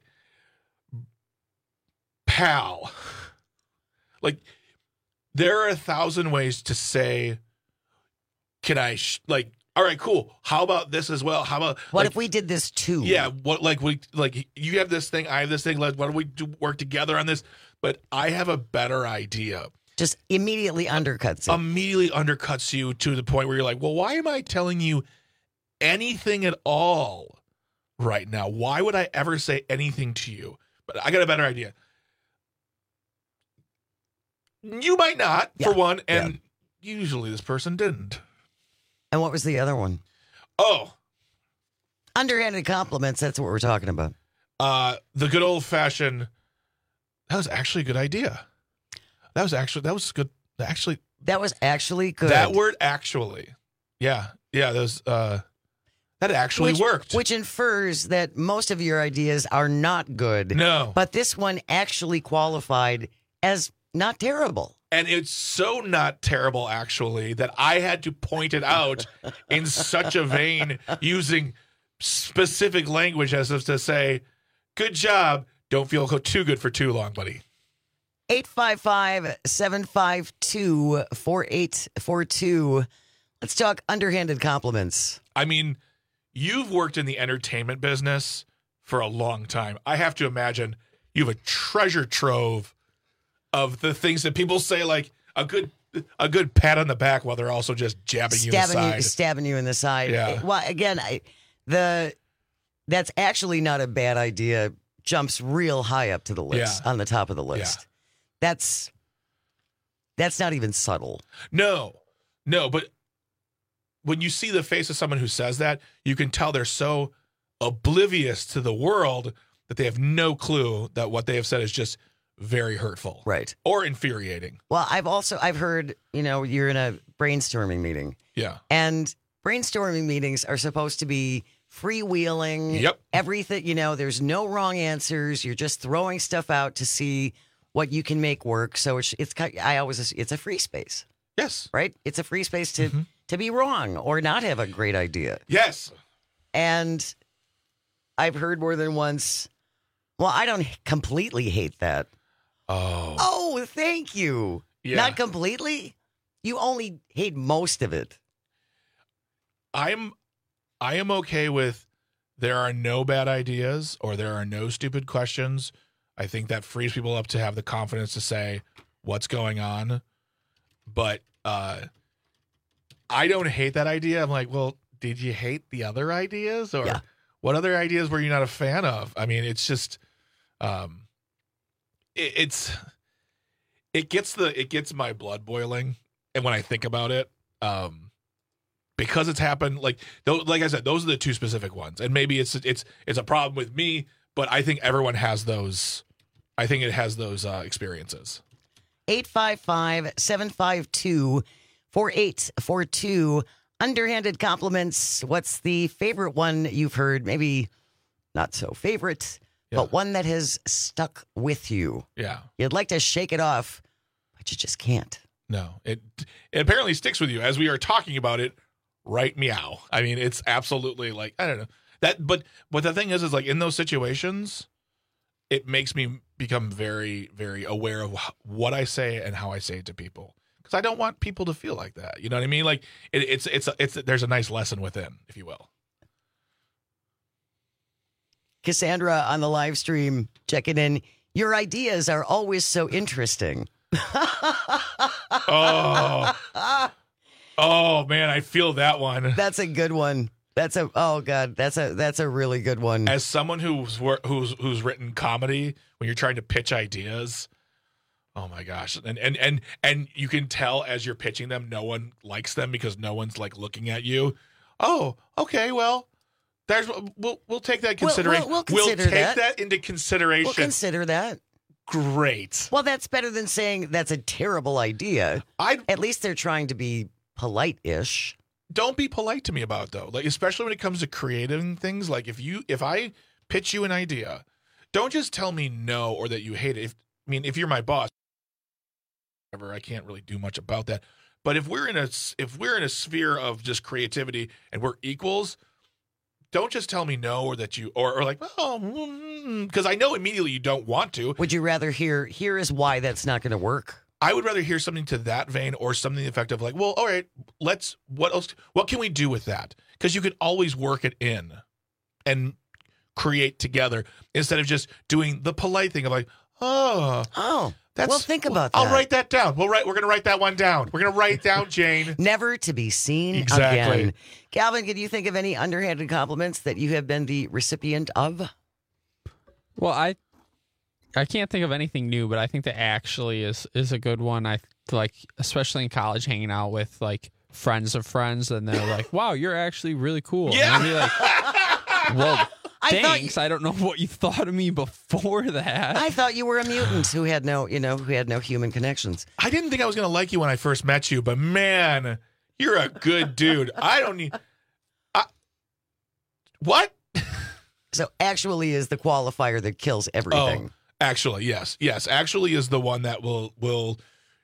pal. Like, there are a thousand ways to say, can I, sh-? like, all right, cool. How about this as well? How about,
What
like,
if we did this too?
yeah, what, like, we, like, you have this thing, I have this thing, like, why don't we do work together on this? But I have a better idea.
Just immediately undercuts it.
Immediately undercuts you to the point where you're like, well, why am I telling you anything at all right now? Why would I ever say anything to you? But I got a better idea. You might not,
Yeah.
for one, and usually this person didn't.
And what was the other one?
Oh,
Underhanded compliments. That's what we're talking about.
uh, the good old fashioned. That was actually a good idea. That was actually that was good. Actually,
That was actually good.
that word actually, yeah, yeah. Those uh, that actually
which,
worked.
Which infers that most of your ideas are not good.
No.
But this one actually qualified as not terrible.
And it's so not terrible, actually, that I had to point it out in such a vein using specific language as if to say, good job. Don't feel too good for too long, buddy.
eight five five, seven five two, four eight four two. Let's talk underhanded compliments.
I mean, you've worked in the entertainment business for a long time. I have to imagine you have a treasure trove of the things that people say, like a good a good pat on the back while they're also just jabbing you in the
Stabbing you,
side.
stabbing you in the side.
Yeah.
Well, again, I, the that's actually not a bad idea. Jumps real high up to the list,
Yeah.
on the top of the list. That's that's not even subtle.
No, no, but when you see the face of someone who says that, you can tell they're so oblivious to the world that they have no clue that what they have said is just very hurtful.
Right.
Or infuriating.
Well, I've also, I've heard, you know, you're in a brainstorming meeting.
Yeah.
And brainstorming meetings are supposed to be freewheeling.
Yep.
Everything, you know, there's no wrong answers. You're just throwing stuff out to see what you can make work. So it's, it's kind- I always, it's a free space.
Yes.
Right? It's a free space to,
Mm-hmm.
to be wrong or not have a great idea.
Yes.
And I've heard more than once, well, I don't completely hate that.
Oh.
Oh, thank you.
Yeah.
Not completely. You only hate most of it.
I'm I am okay with there are no bad ideas or there are no stupid questions. I think that frees people up to have the confidence to say what's going on. But uh, I don't hate that idea. I'm like, well, did you hate the other ideas? Or
Yeah.
what other ideas were you not a fan of? I mean, it's just um it, it's it gets the it gets my blood boiling. And when I think about it, um because it's happened, like like I said, those are the two specific ones, and maybe it's it's it's a problem with me, but I think everyone has those. I think it has those uh, experiences.
eight five five, seven five two, four eight four two. Underhanded compliments. What's the favorite one you've heard? Maybe not so favorite,
Yeah.
but one that has stuck with you.
Yeah,
You'd like to shake it off, but you just can't.
no, it it apparently sticks with you as we are talking about it. Right, meow. I mean, it's absolutely like I don't know that, but but the thing is, is like in those situations, it makes me become very, very aware of wh- what I say and how I say it to people, because I don't want people to feel like that. You know what I mean? Like it, it's it's it's there's a nice lesson within, if you will.
Cassandra on the live stream checking in. Your ideas are always so interesting.
Oh, oh man, I feel that one.
That's a good one. That's a oh god, that's a that's a really good one.
As someone who's wor- who's who's written comedy, when you're trying to pitch ideas, oh my gosh, and and and and you can tell as you're pitching them, no one likes them because no one's like looking at you. Oh, okay, well, there's we'll we'll take that
We'll-
consideration.
we'll- we'll consider
take
that.
that. into consideration.
We'll consider that.
Great.
Well, that's better than saying that's a terrible idea.
I
At least they're trying to be polite-ish.
Don't be polite to me about it though. Like especially when it comes to creating things. Like if you if I pitch you an idea, don't just tell me no or that you hate it. If I mean if you're my boss, whatever, I can't really do much about that. But if we're in a if we're in a sphere of just creativity and we're equals, don't just tell me no or that you or, or like oh because I know immediately you don't want to.
Would you rather hear here is why that's not going to work?
I would rather hear something to that vein or something effective like, well, all right, let's, what else, what can we do with that? Because you can always work it in and create together instead of just doing the polite thing of like, oh,
Oh,
that's,
well, think about that.
I'll write that down. We'll write, we're going to write that one down. We're going to write down, Jane.
Never to be seen
Exactly.
again. Calvin, can you think of any underhanded compliments that you have been the recipient of?
Well, I I can't think of anything new, but I think that actually is is a good one. I like, especially in college, hanging out with like friends of friends, and they're like, "Wow, you're actually really cool."
Yeah.
And I'd be like, well,
I thought
thanks. I don't know what you thought of me before that.
I thought you were a mutant who had no, you know, who had no human connections.
I didn't think I was going to like you when I first met you, but man, you're a good dude. I don't need, I, what?
So actually is the qualifier that kills everything.
Oh, actually, yes, yes. Actually, is the one that will will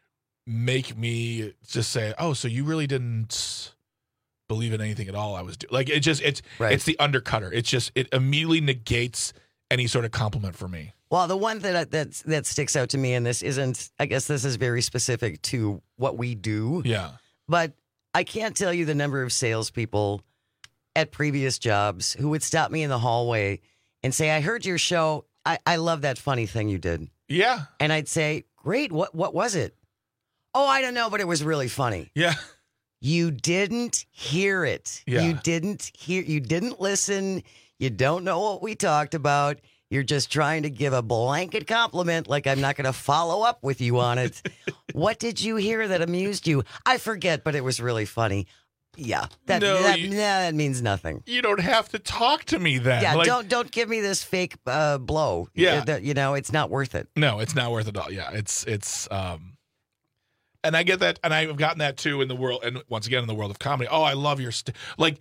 make me just say, "Oh, so you really didn't believe in anything at all?" I was doing like it. Just it's
Right.
it's the undercutter. It's just it immediately negates any sort of compliment for me.
Well, the one that that that sticks out to me, and this isn't, I guess this is very specific to what we do.
Yeah,
But I can't tell you the number of salespeople at previous jobs who would stop me in the hallway and say, "I heard your show. I, I love that funny thing you did."
yeah,
And I'd say, "Great. What what was it?" "Oh, I don't know, but it was really funny."
yeah.
You didn't hear it.
Yeah.
You didn't hear. You didn't listen. You don't know what we talked about. You're just trying to give a blanket compliment like I'm not going to follow up with you on it. What did you hear that amused you? I forget, but it was really funny. Yeah, that
No,
that,
you-
nah, that means nothing.
You don't have to talk to me then.
Yeah,
Like,
don't don't give me this fake uh, blow.
Yeah.
You- that- you know it's not worth it.
No, it's not worth it all. Yeah, it's it's um and I get that, and I've gotten that too in the world, and once again in the world of comedy. Oh, I love your st-. like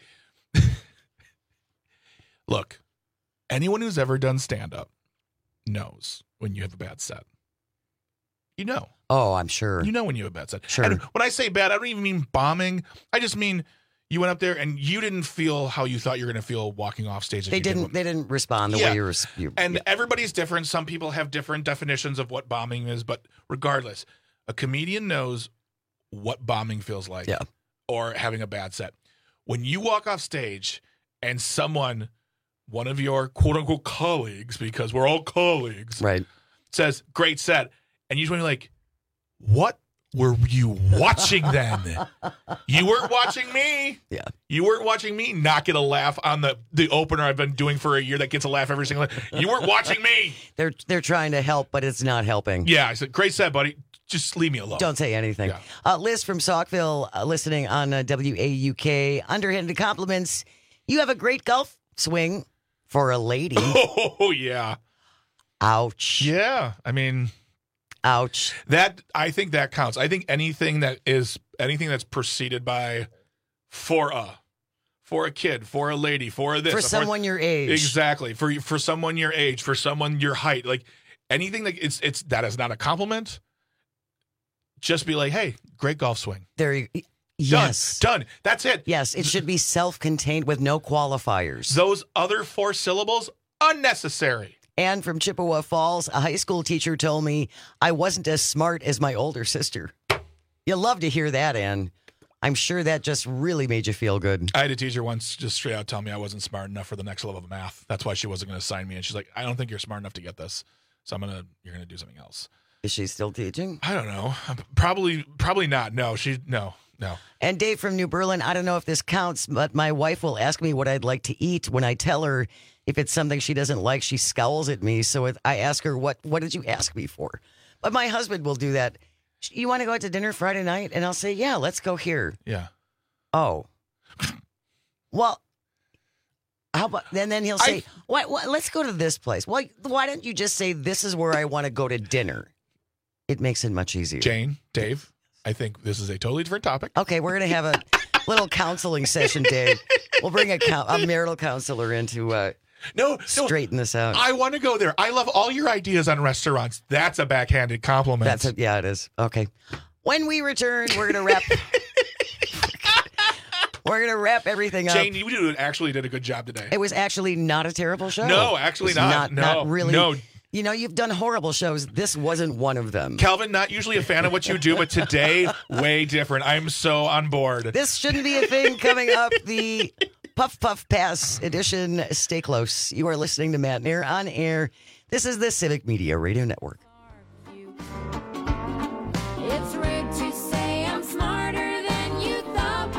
look, anyone who's ever done stand up knows when you have a bad set. You know.
Oh, I'm sure.
You know when you have a bad set.
Sure.
And when I say bad, I don't even mean bombing. I just mean you went up there and you didn't feel how you thought you were going to feel walking off stage. if
They
you did
didn't.
one.
They didn't respond the
Yeah.
way you were. You,
And
yeah.
everybody's different. Some people have different definitions of what bombing is, but regardless, a comedian knows what bombing feels like
Yeah.
or having a bad set. When you walk off stage and someone, one of your quote unquote colleagues, because we're all colleagues,
right,
says, great set, and you just want to be like, what were you watching then? You weren't watching me.
Yeah.
You weren't watching me not get a laugh on the, the opener I've been doing for a year that gets a laugh every single time. You weren't watching me.
They're they're trying to help, but it's not helping.
Yeah, I said, great set, buddy. Just leave me alone.
Don't say anything.
Yeah.
Uh, Liz from Saukville, uh, listening on uh, W A U K. Underhanded compliments. You have a great golf swing for a lady.
Oh, yeah.
Ouch.
Yeah. I mean,
ouch.
That, I think that counts. I think anything that is, anything that's preceded by for a, for a kid, for a lady, for a this.
For
for-
someone your age.
Exactly. For for someone your age, for someone your height. Like anything that it's, it's, that is not a compliment. Just be like, hey, great golf swing.
There you Yes.
Done. Done. That's it.
Yes, it should be self-contained with no qualifiers.
Those other four syllables, unnecessary.
And from Chippewa Falls, a high school teacher told me I wasn't as smart as my older sister. You love to hear that, Ann. I'm sure that just really made you feel good.
I had a teacher once just straight out tell me I wasn't smart enough for the next level of math. That's why she wasn't going to assign me. And she's like, I don't think you're smart enough to get this. So I'm going to, you're going to do something else.
Is she still teaching?
I don't know. Probably, probably not. No, she, no, no.
And Dave from New Berlin, I don't know if this counts, but my wife will ask me what I'd like to eat. When I tell her if it's something she doesn't like, she scowls at me. So if I ask her, what, what did you ask me for? But my husband will do that. You want to go out to dinner Friday night? And I'll say, yeah, let's go here.
Yeah.
Oh. Well, how about, and then he'll say, why, why, let's go to this place. Why, why don't you just say, this is where I want to go to dinner? It makes it much easier.
Jane, Dave, I think this is a totally different topic.
Okay, we're going to have a little counseling session, Dave. We'll bring a, coun- a marital counselor in to uh,
no,
straighten this out.
I want to go there. I love all your ideas on restaurants. That's a backhanded compliment.
That's a, yeah, it is. Okay. When we return, we're going to wrap... We're going to wrap everything up.
Jane, you did- actually did a good job today.
It was actually not a terrible show.
No, actually
It was
not. No,
not really.
no.
You know, you've done horrible shows. This wasn't one of them.
Calvin, not usually a fan of what you do, but today, way different. I'm so on board.
This shouldn't be a thing coming up. The Puff Puff Pass edition. Stay close. You are listening to Matt Nair on air. This is the Civic Media Radio Network.
It's rude to say I'm smarter than you thought.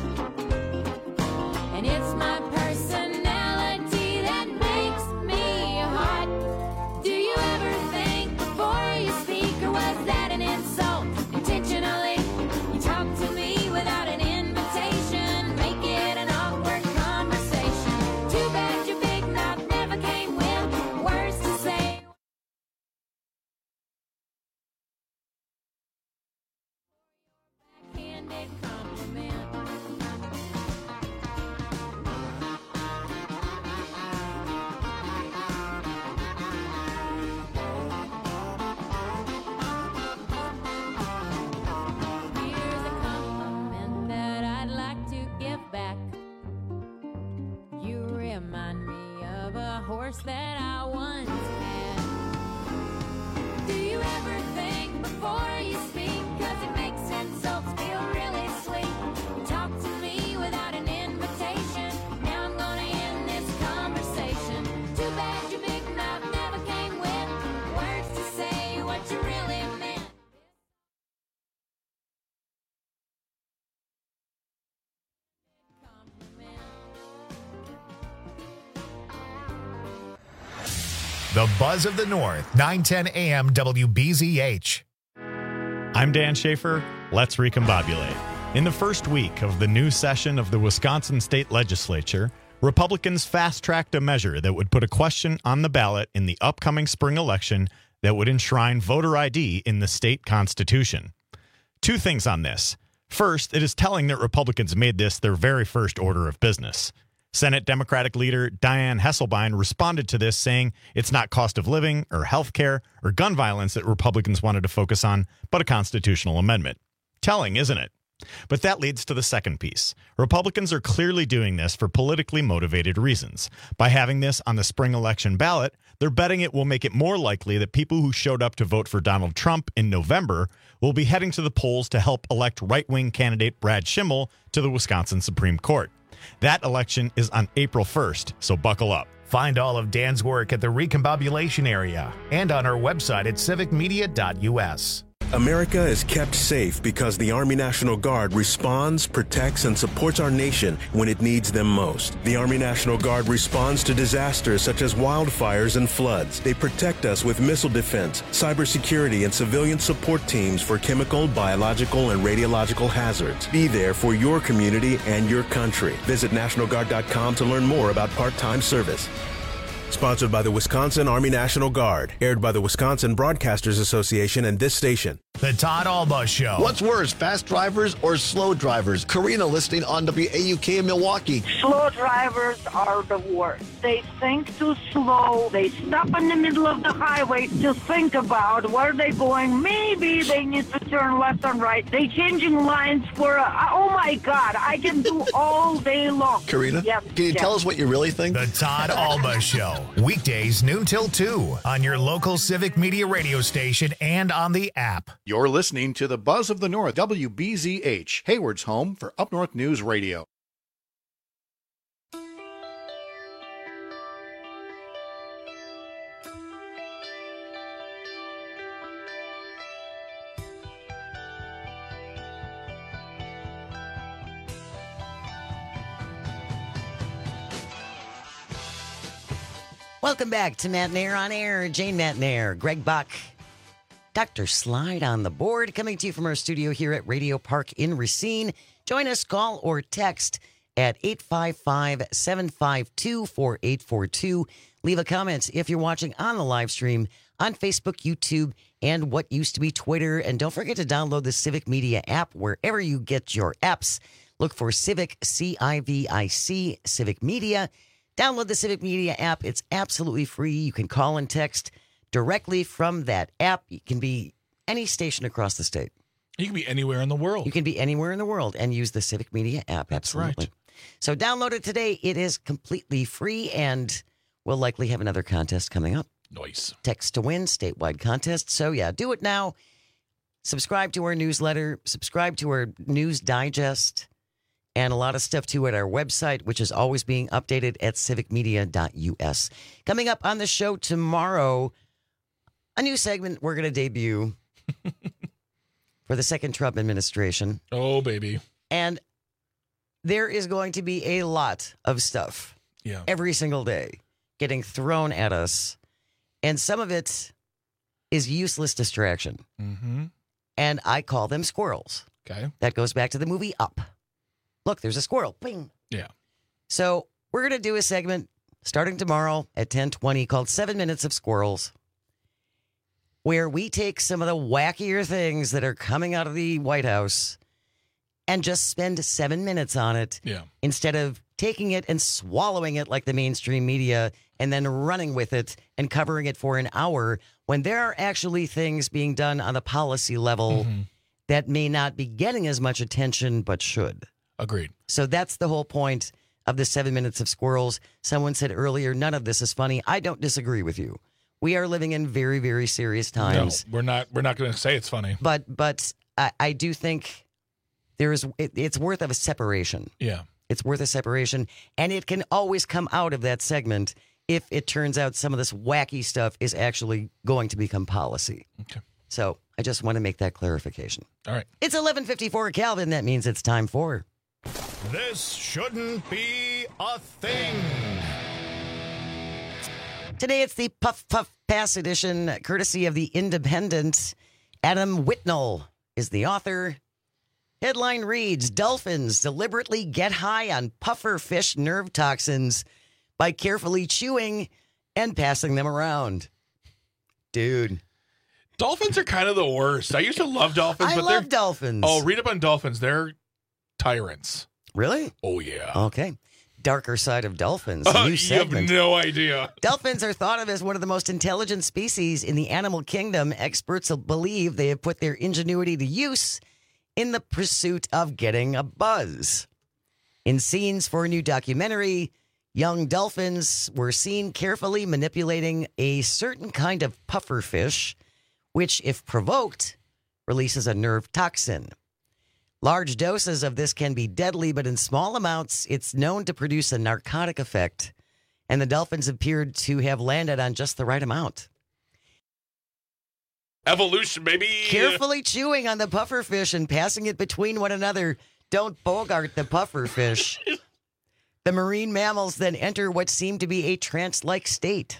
And it's my personality that makes me hot. Do you ever think before you speak, or was that an insult intentionally? You talk to me without an invitation, make it an awkward conversation. Too bad your big mouth never came with words to say. Backhanded compliment. Here's a compliment that I'd like to give back. You remind me of a horse that I once had. Do you ever think before you speak? 'Cause it makes insults feel really sweet. You talk to me without an invitation. Now I'm gonna end this conversation. Too bad your big mouth never came with words to say what you really meant.
The Buzz of the North, nine ten A M W B Z H.
I'm Dan Schaefer. Let's recombobulate. In the first week of the new session of the Wisconsin State Legislature, Republicans fast-tracked a measure that would put a question on the ballot in the upcoming spring election that would enshrine voter I D in the state constitution. Two things on this. First, it is telling that Republicans made this their very first order of business. Senate Democratic leader Dianne Hesselbein responded to this, saying it's not cost of living or health care or gun violence that Republicans wanted to focus on, but a constitutional amendment. Telling, isn't it? But that leads to the second piece. Republicans are clearly doing this for politically motivated reasons. By having this on the spring election ballot, they're betting it will make it more likely that people who showed up to vote for Donald Trump in November will be heading to the polls to help elect right-wing candidate Brad Schimmel to the Wisconsin Supreme Court. That election is on April first, so buckle up.
Find all of Dan's work at the Recombobulation area and on our website at civic media dot u s.
America is kept safe because the Army National Guard responds, protects, and supports our nation when it needs them most. The Army National Guard responds to disasters such as wildfires and floods. They protect us with missile defense, cybersecurity, and civilian support teams for chemical, biological, and radiological hazards. Be there for your community and your country. Visit national guard dot com to learn more about part-time service. Sponsored by the Wisconsin Army National Guard. Aired by the Wisconsin Broadcasters Association and this station.
The Todd Alba Show.
What's worse, fast drivers or slow drivers? Karina listening on W A U K in Milwaukee.
Slow drivers are the worst. They think too slow. They stop in the middle of the highway to think about where they're going. Maybe they need to turn left and right. They changing lines for, a, oh my God, I can do all day long.
Karina,
yep,
can you
yep.
tell us what you really think?
The Todd Alba Show. Weekdays noon till two on your local Civic Media radio station and on the app.
You're listening to the Buzz of the North, W B Z H, Hayward's home for Up North News Radio.
Welcome back to Matt Nair on Air. Jane Matt Nair, Greg Buck, Doctor Slide on the board, coming to you from our studio here at Radio Park in Racine. Join us, call or text at eight five five, seven five two, four eight four two. Leave a comment if you're watching on the live stream on Facebook, YouTube, and what used to be Twitter. And don't forget to download the Civic Media app wherever you get your apps. Look for Civic, C I V I C, Civic Media. Download the Civic Media app. It's absolutely free. You can call and text directly from that app. You can be any station across the state.
You can be anywhere in the world.
You can be anywhere in the world and use the Civic Media app.
That's
absolutely.
right.
So download it today. It is completely free, and we'll likely have another contest coming up.
Nice.
Text to win, statewide contest. So yeah, do it now. Subscribe to our newsletter. Subscribe to our news digest. And a lot of stuff, too, at our website, which is always being updated at civic media dot u s. Coming up on the show tomorrow, a new segment we're going to debut for the second Trump administration.
Oh, baby.
And there is going to be a lot of stuff
yeah.
every single day getting thrown at us. And some of it is useless distraction.
Mm-hmm.
And I call them squirrels.
Okay.
That goes back to the movie Up. Look, there's a squirrel. Bing.
Yeah.
So we're going to do a segment starting tomorrow at ten twenty called Seven Minutes of Squirrels, where we take some of the wackier things that are coming out of the White House and just spend seven minutes on it
yeah.
instead of taking it and swallowing it like the mainstream media and then running with it and covering it for an hour when there are actually things being done on the policy level
mm-hmm.
that may not be getting as much attention but should.
Agreed.
So that's the whole point of the seven minutes of squirrels. Someone said earlier, none of this is funny. I don't disagree with you. We are living in very, very serious times.
No, we're not. We're not going to say it's funny.
But but I, I do think there is. It, it's worth of a separation.
Yeah,
it's worth a separation, and it can always come out of that segment if it turns out some of this wacky stuff is actually going to become policy.
Okay.
So I just want to make that clarification.
All right.
It's eleven fifty-four Calvin. That means it's time for.
This shouldn't be a thing.
Today it's the Puff Puff Pass edition, courtesy of the Independent. Adam Whitnell is the author. Headline reads, dolphins deliberately get high on puffer fish nerve toxins by carefully chewing and passing them around. Dude.
Dolphins are kind of the worst. I used to love dolphins.
I
but
love
they're,
dolphins.
Oh, read up on dolphins. They're tyrants.
Really?
Oh, yeah.
Okay. Darker side of dolphins. A
Uh,
new
you
segment.
have no idea.
Dolphins are thought of as one of the most intelligent species in the animal kingdom. Experts believe they have put their ingenuity to use in the pursuit of getting a buzz. In scenes for a new documentary, young dolphins were seen carefully manipulating a certain kind of pufferfish, which, if provoked, releases a nerve toxin. Large doses of this can be deadly, but in small amounts, it's known to produce a narcotic effect, and the dolphins appeared to have landed on just the right amount.
Evolution, baby.
Carefully chewing on the pufferfish and passing it between one another. Don't bogart the pufferfish. The marine mammals then enter what seemed to be a trance-like state.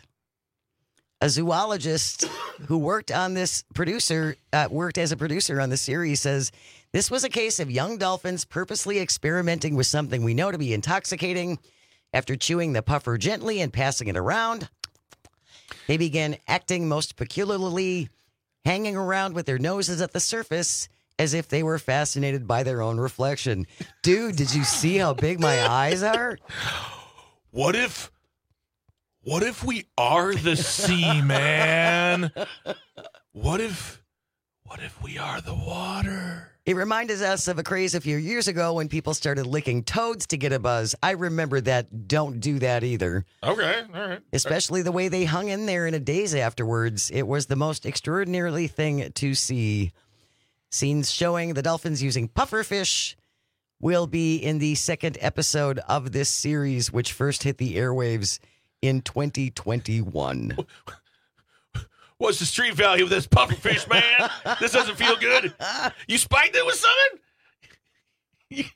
A zoologist who worked on this producer, uh, worked as a producer on the series, says this was a case of young dolphins purposely experimenting with something we know to be intoxicating. After chewing the puffer gently and passing it around, they began acting most peculiarly, hanging around with their noses at the surface as if they were fascinated by their own reflection. Dude, did you see how big my eyes are?
What if, what if we are the sea, man? What if, what if we are the water?
It reminded us of a craze a few years ago when people started licking toads to get a buzz. I remember that. Don't do that either.
Okay, all right.
Especially the way they hung in there in a daze afterwards. It was the most extraordinary thing to see. Scenes showing the dolphins using pufferfish will be in the second episode of this series, which first hit the airwaves in twenty twenty-one.
What's the street value of this pufferfish, man? This doesn't feel good. You spiked it with something?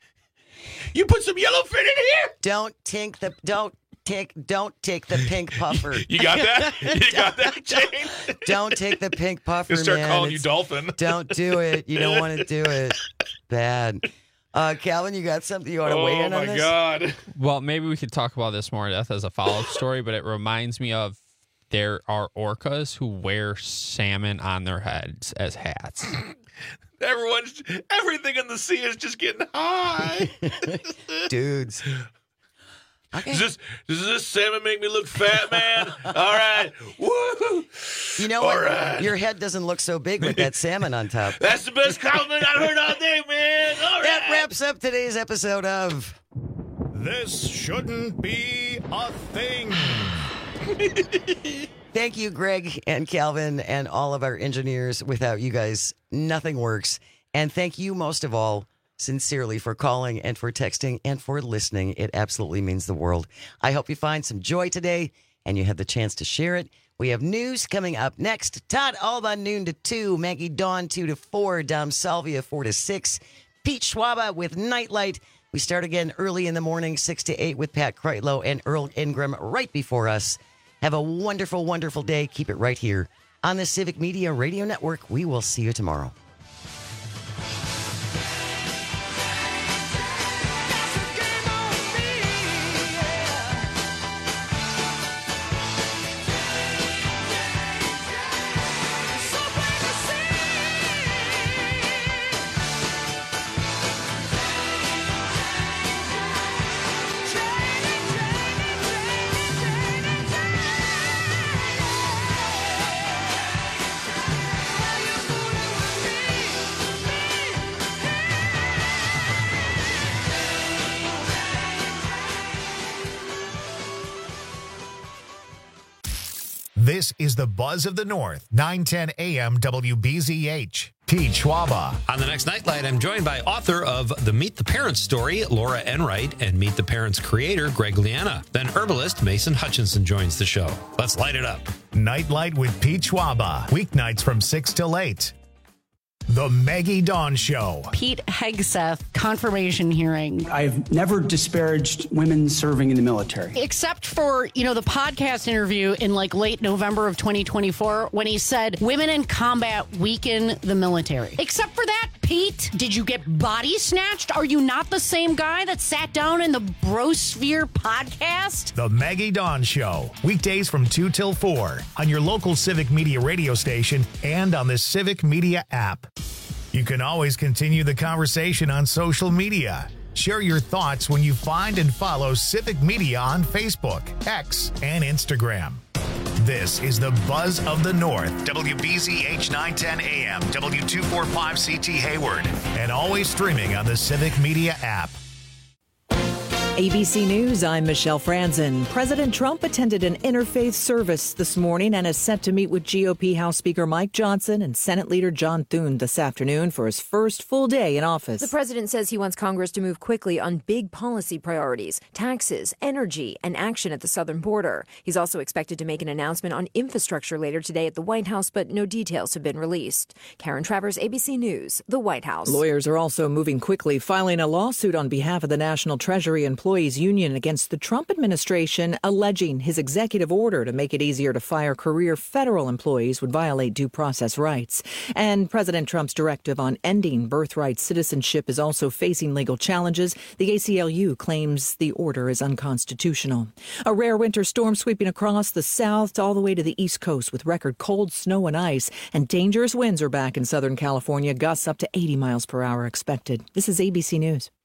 You put some yellowfin in here?
Don't take the don't take don't take the pink puffer.
You got that? You got that, Jane?
Don't take the pink puffer,
You'll start
man.
calling you
It's-
dolphin.
Don't do it. You don't want to do it. Bad. Uh, Calvin, you got something you want to weigh in on this?
God.
Well, maybe we could talk about this more in depth as a follow-up story, but it reminds me of there are orcas who wear salmon on their heads as hats.
Everyone's everything in the sea is just getting high.
Dudes.
Does this does this salmon make me look fat, man? All right. Woo!
You know
All
what?
right.
Your head doesn't look so big with that salmon on top.
That's the best compliment I've heard all day, man. All right.
That wraps up today's episode of
This shouldn't be a thing.
Thank you, Greg and Calvin, and all of our engineers. Without you guys, nothing works. And thank you most of all, sincerely, for calling and for texting and for listening. It absolutely means the world. I hope you find some joy today and you had the chance to share it. We have news coming up next. Todd Alba, noon to two. Maggie Dawn, two to four. Dom Salvia, four to six. Pete Schwaba with Nightlight. We start again early in the morning, six to eight, with Pat Kreitlow and Earl Ingram right before us. Have a wonderful, wonderful day. Keep it right here on the Civic Media Radio Network. We will see you tomorrow.
This is the Buzz of the North, nine ten A M W B Z H. Pete Schwaba.
On the next Nightlight, I'm joined by author of the Meet the Parents story, Laura Enright, and Meet the Parents creator, Greg Liana. Then herbalist Mason Hutchinson joins the show. Let's light it up.
Nightlight with Pete Schwaba. Weeknights from six till eight. The Maggie Dawn Show.
Pete Hegseth confirmation hearing.
I've never disparaged women serving in the military.
Except for, you know, the podcast interview in like late November of twenty twenty-four when he said women in combat weaken the military. Except for that, Pete? Did you get body snatched? Are you not the same guy that sat down in the Brosphere podcast?
The Maggie Dawn Show, weekdays from two till four on your local Civic Media radio station and on the Civic Media app. You can always continue the conversation on social media. Share your thoughts when you find and follow Civic Media on Facebook, X, and Instagram. This is the Buzz of the North, W B Z H nine ten A M, W two forty-five C T Hayward, and always streaming on the Civic Media app.
A B C News, I'm Michelle Franzen. President Trump attended an interfaith service this morning and is set to meet with G O P House Speaker Mike Johnson and Senate Leader John Thune this afternoon for his first full day in office.
The president says he wants Congress to move quickly on big policy priorities, taxes, energy, and action at the southern border. He's also expected to make an announcement on infrastructure later today at the White House, but no details have been released. Karen Travers, A B C News, the White House.
Lawyers are also moving quickly, filing a lawsuit on behalf of the National Treasury and Employees Union against the Trump administration, alleging his executive order to make it easier to fire career federal employees would violate due process rights. And President Trump's directive on ending birthright citizenship is also facing legal challenges. The A C L U claims the order is unconstitutional. A rare winter storm sweeping across the south all the way to the east coast with record cold, snow, and ice. And dangerous winds are back in Southern California, gusts up to eighty miles per hour expected. This is A B C News.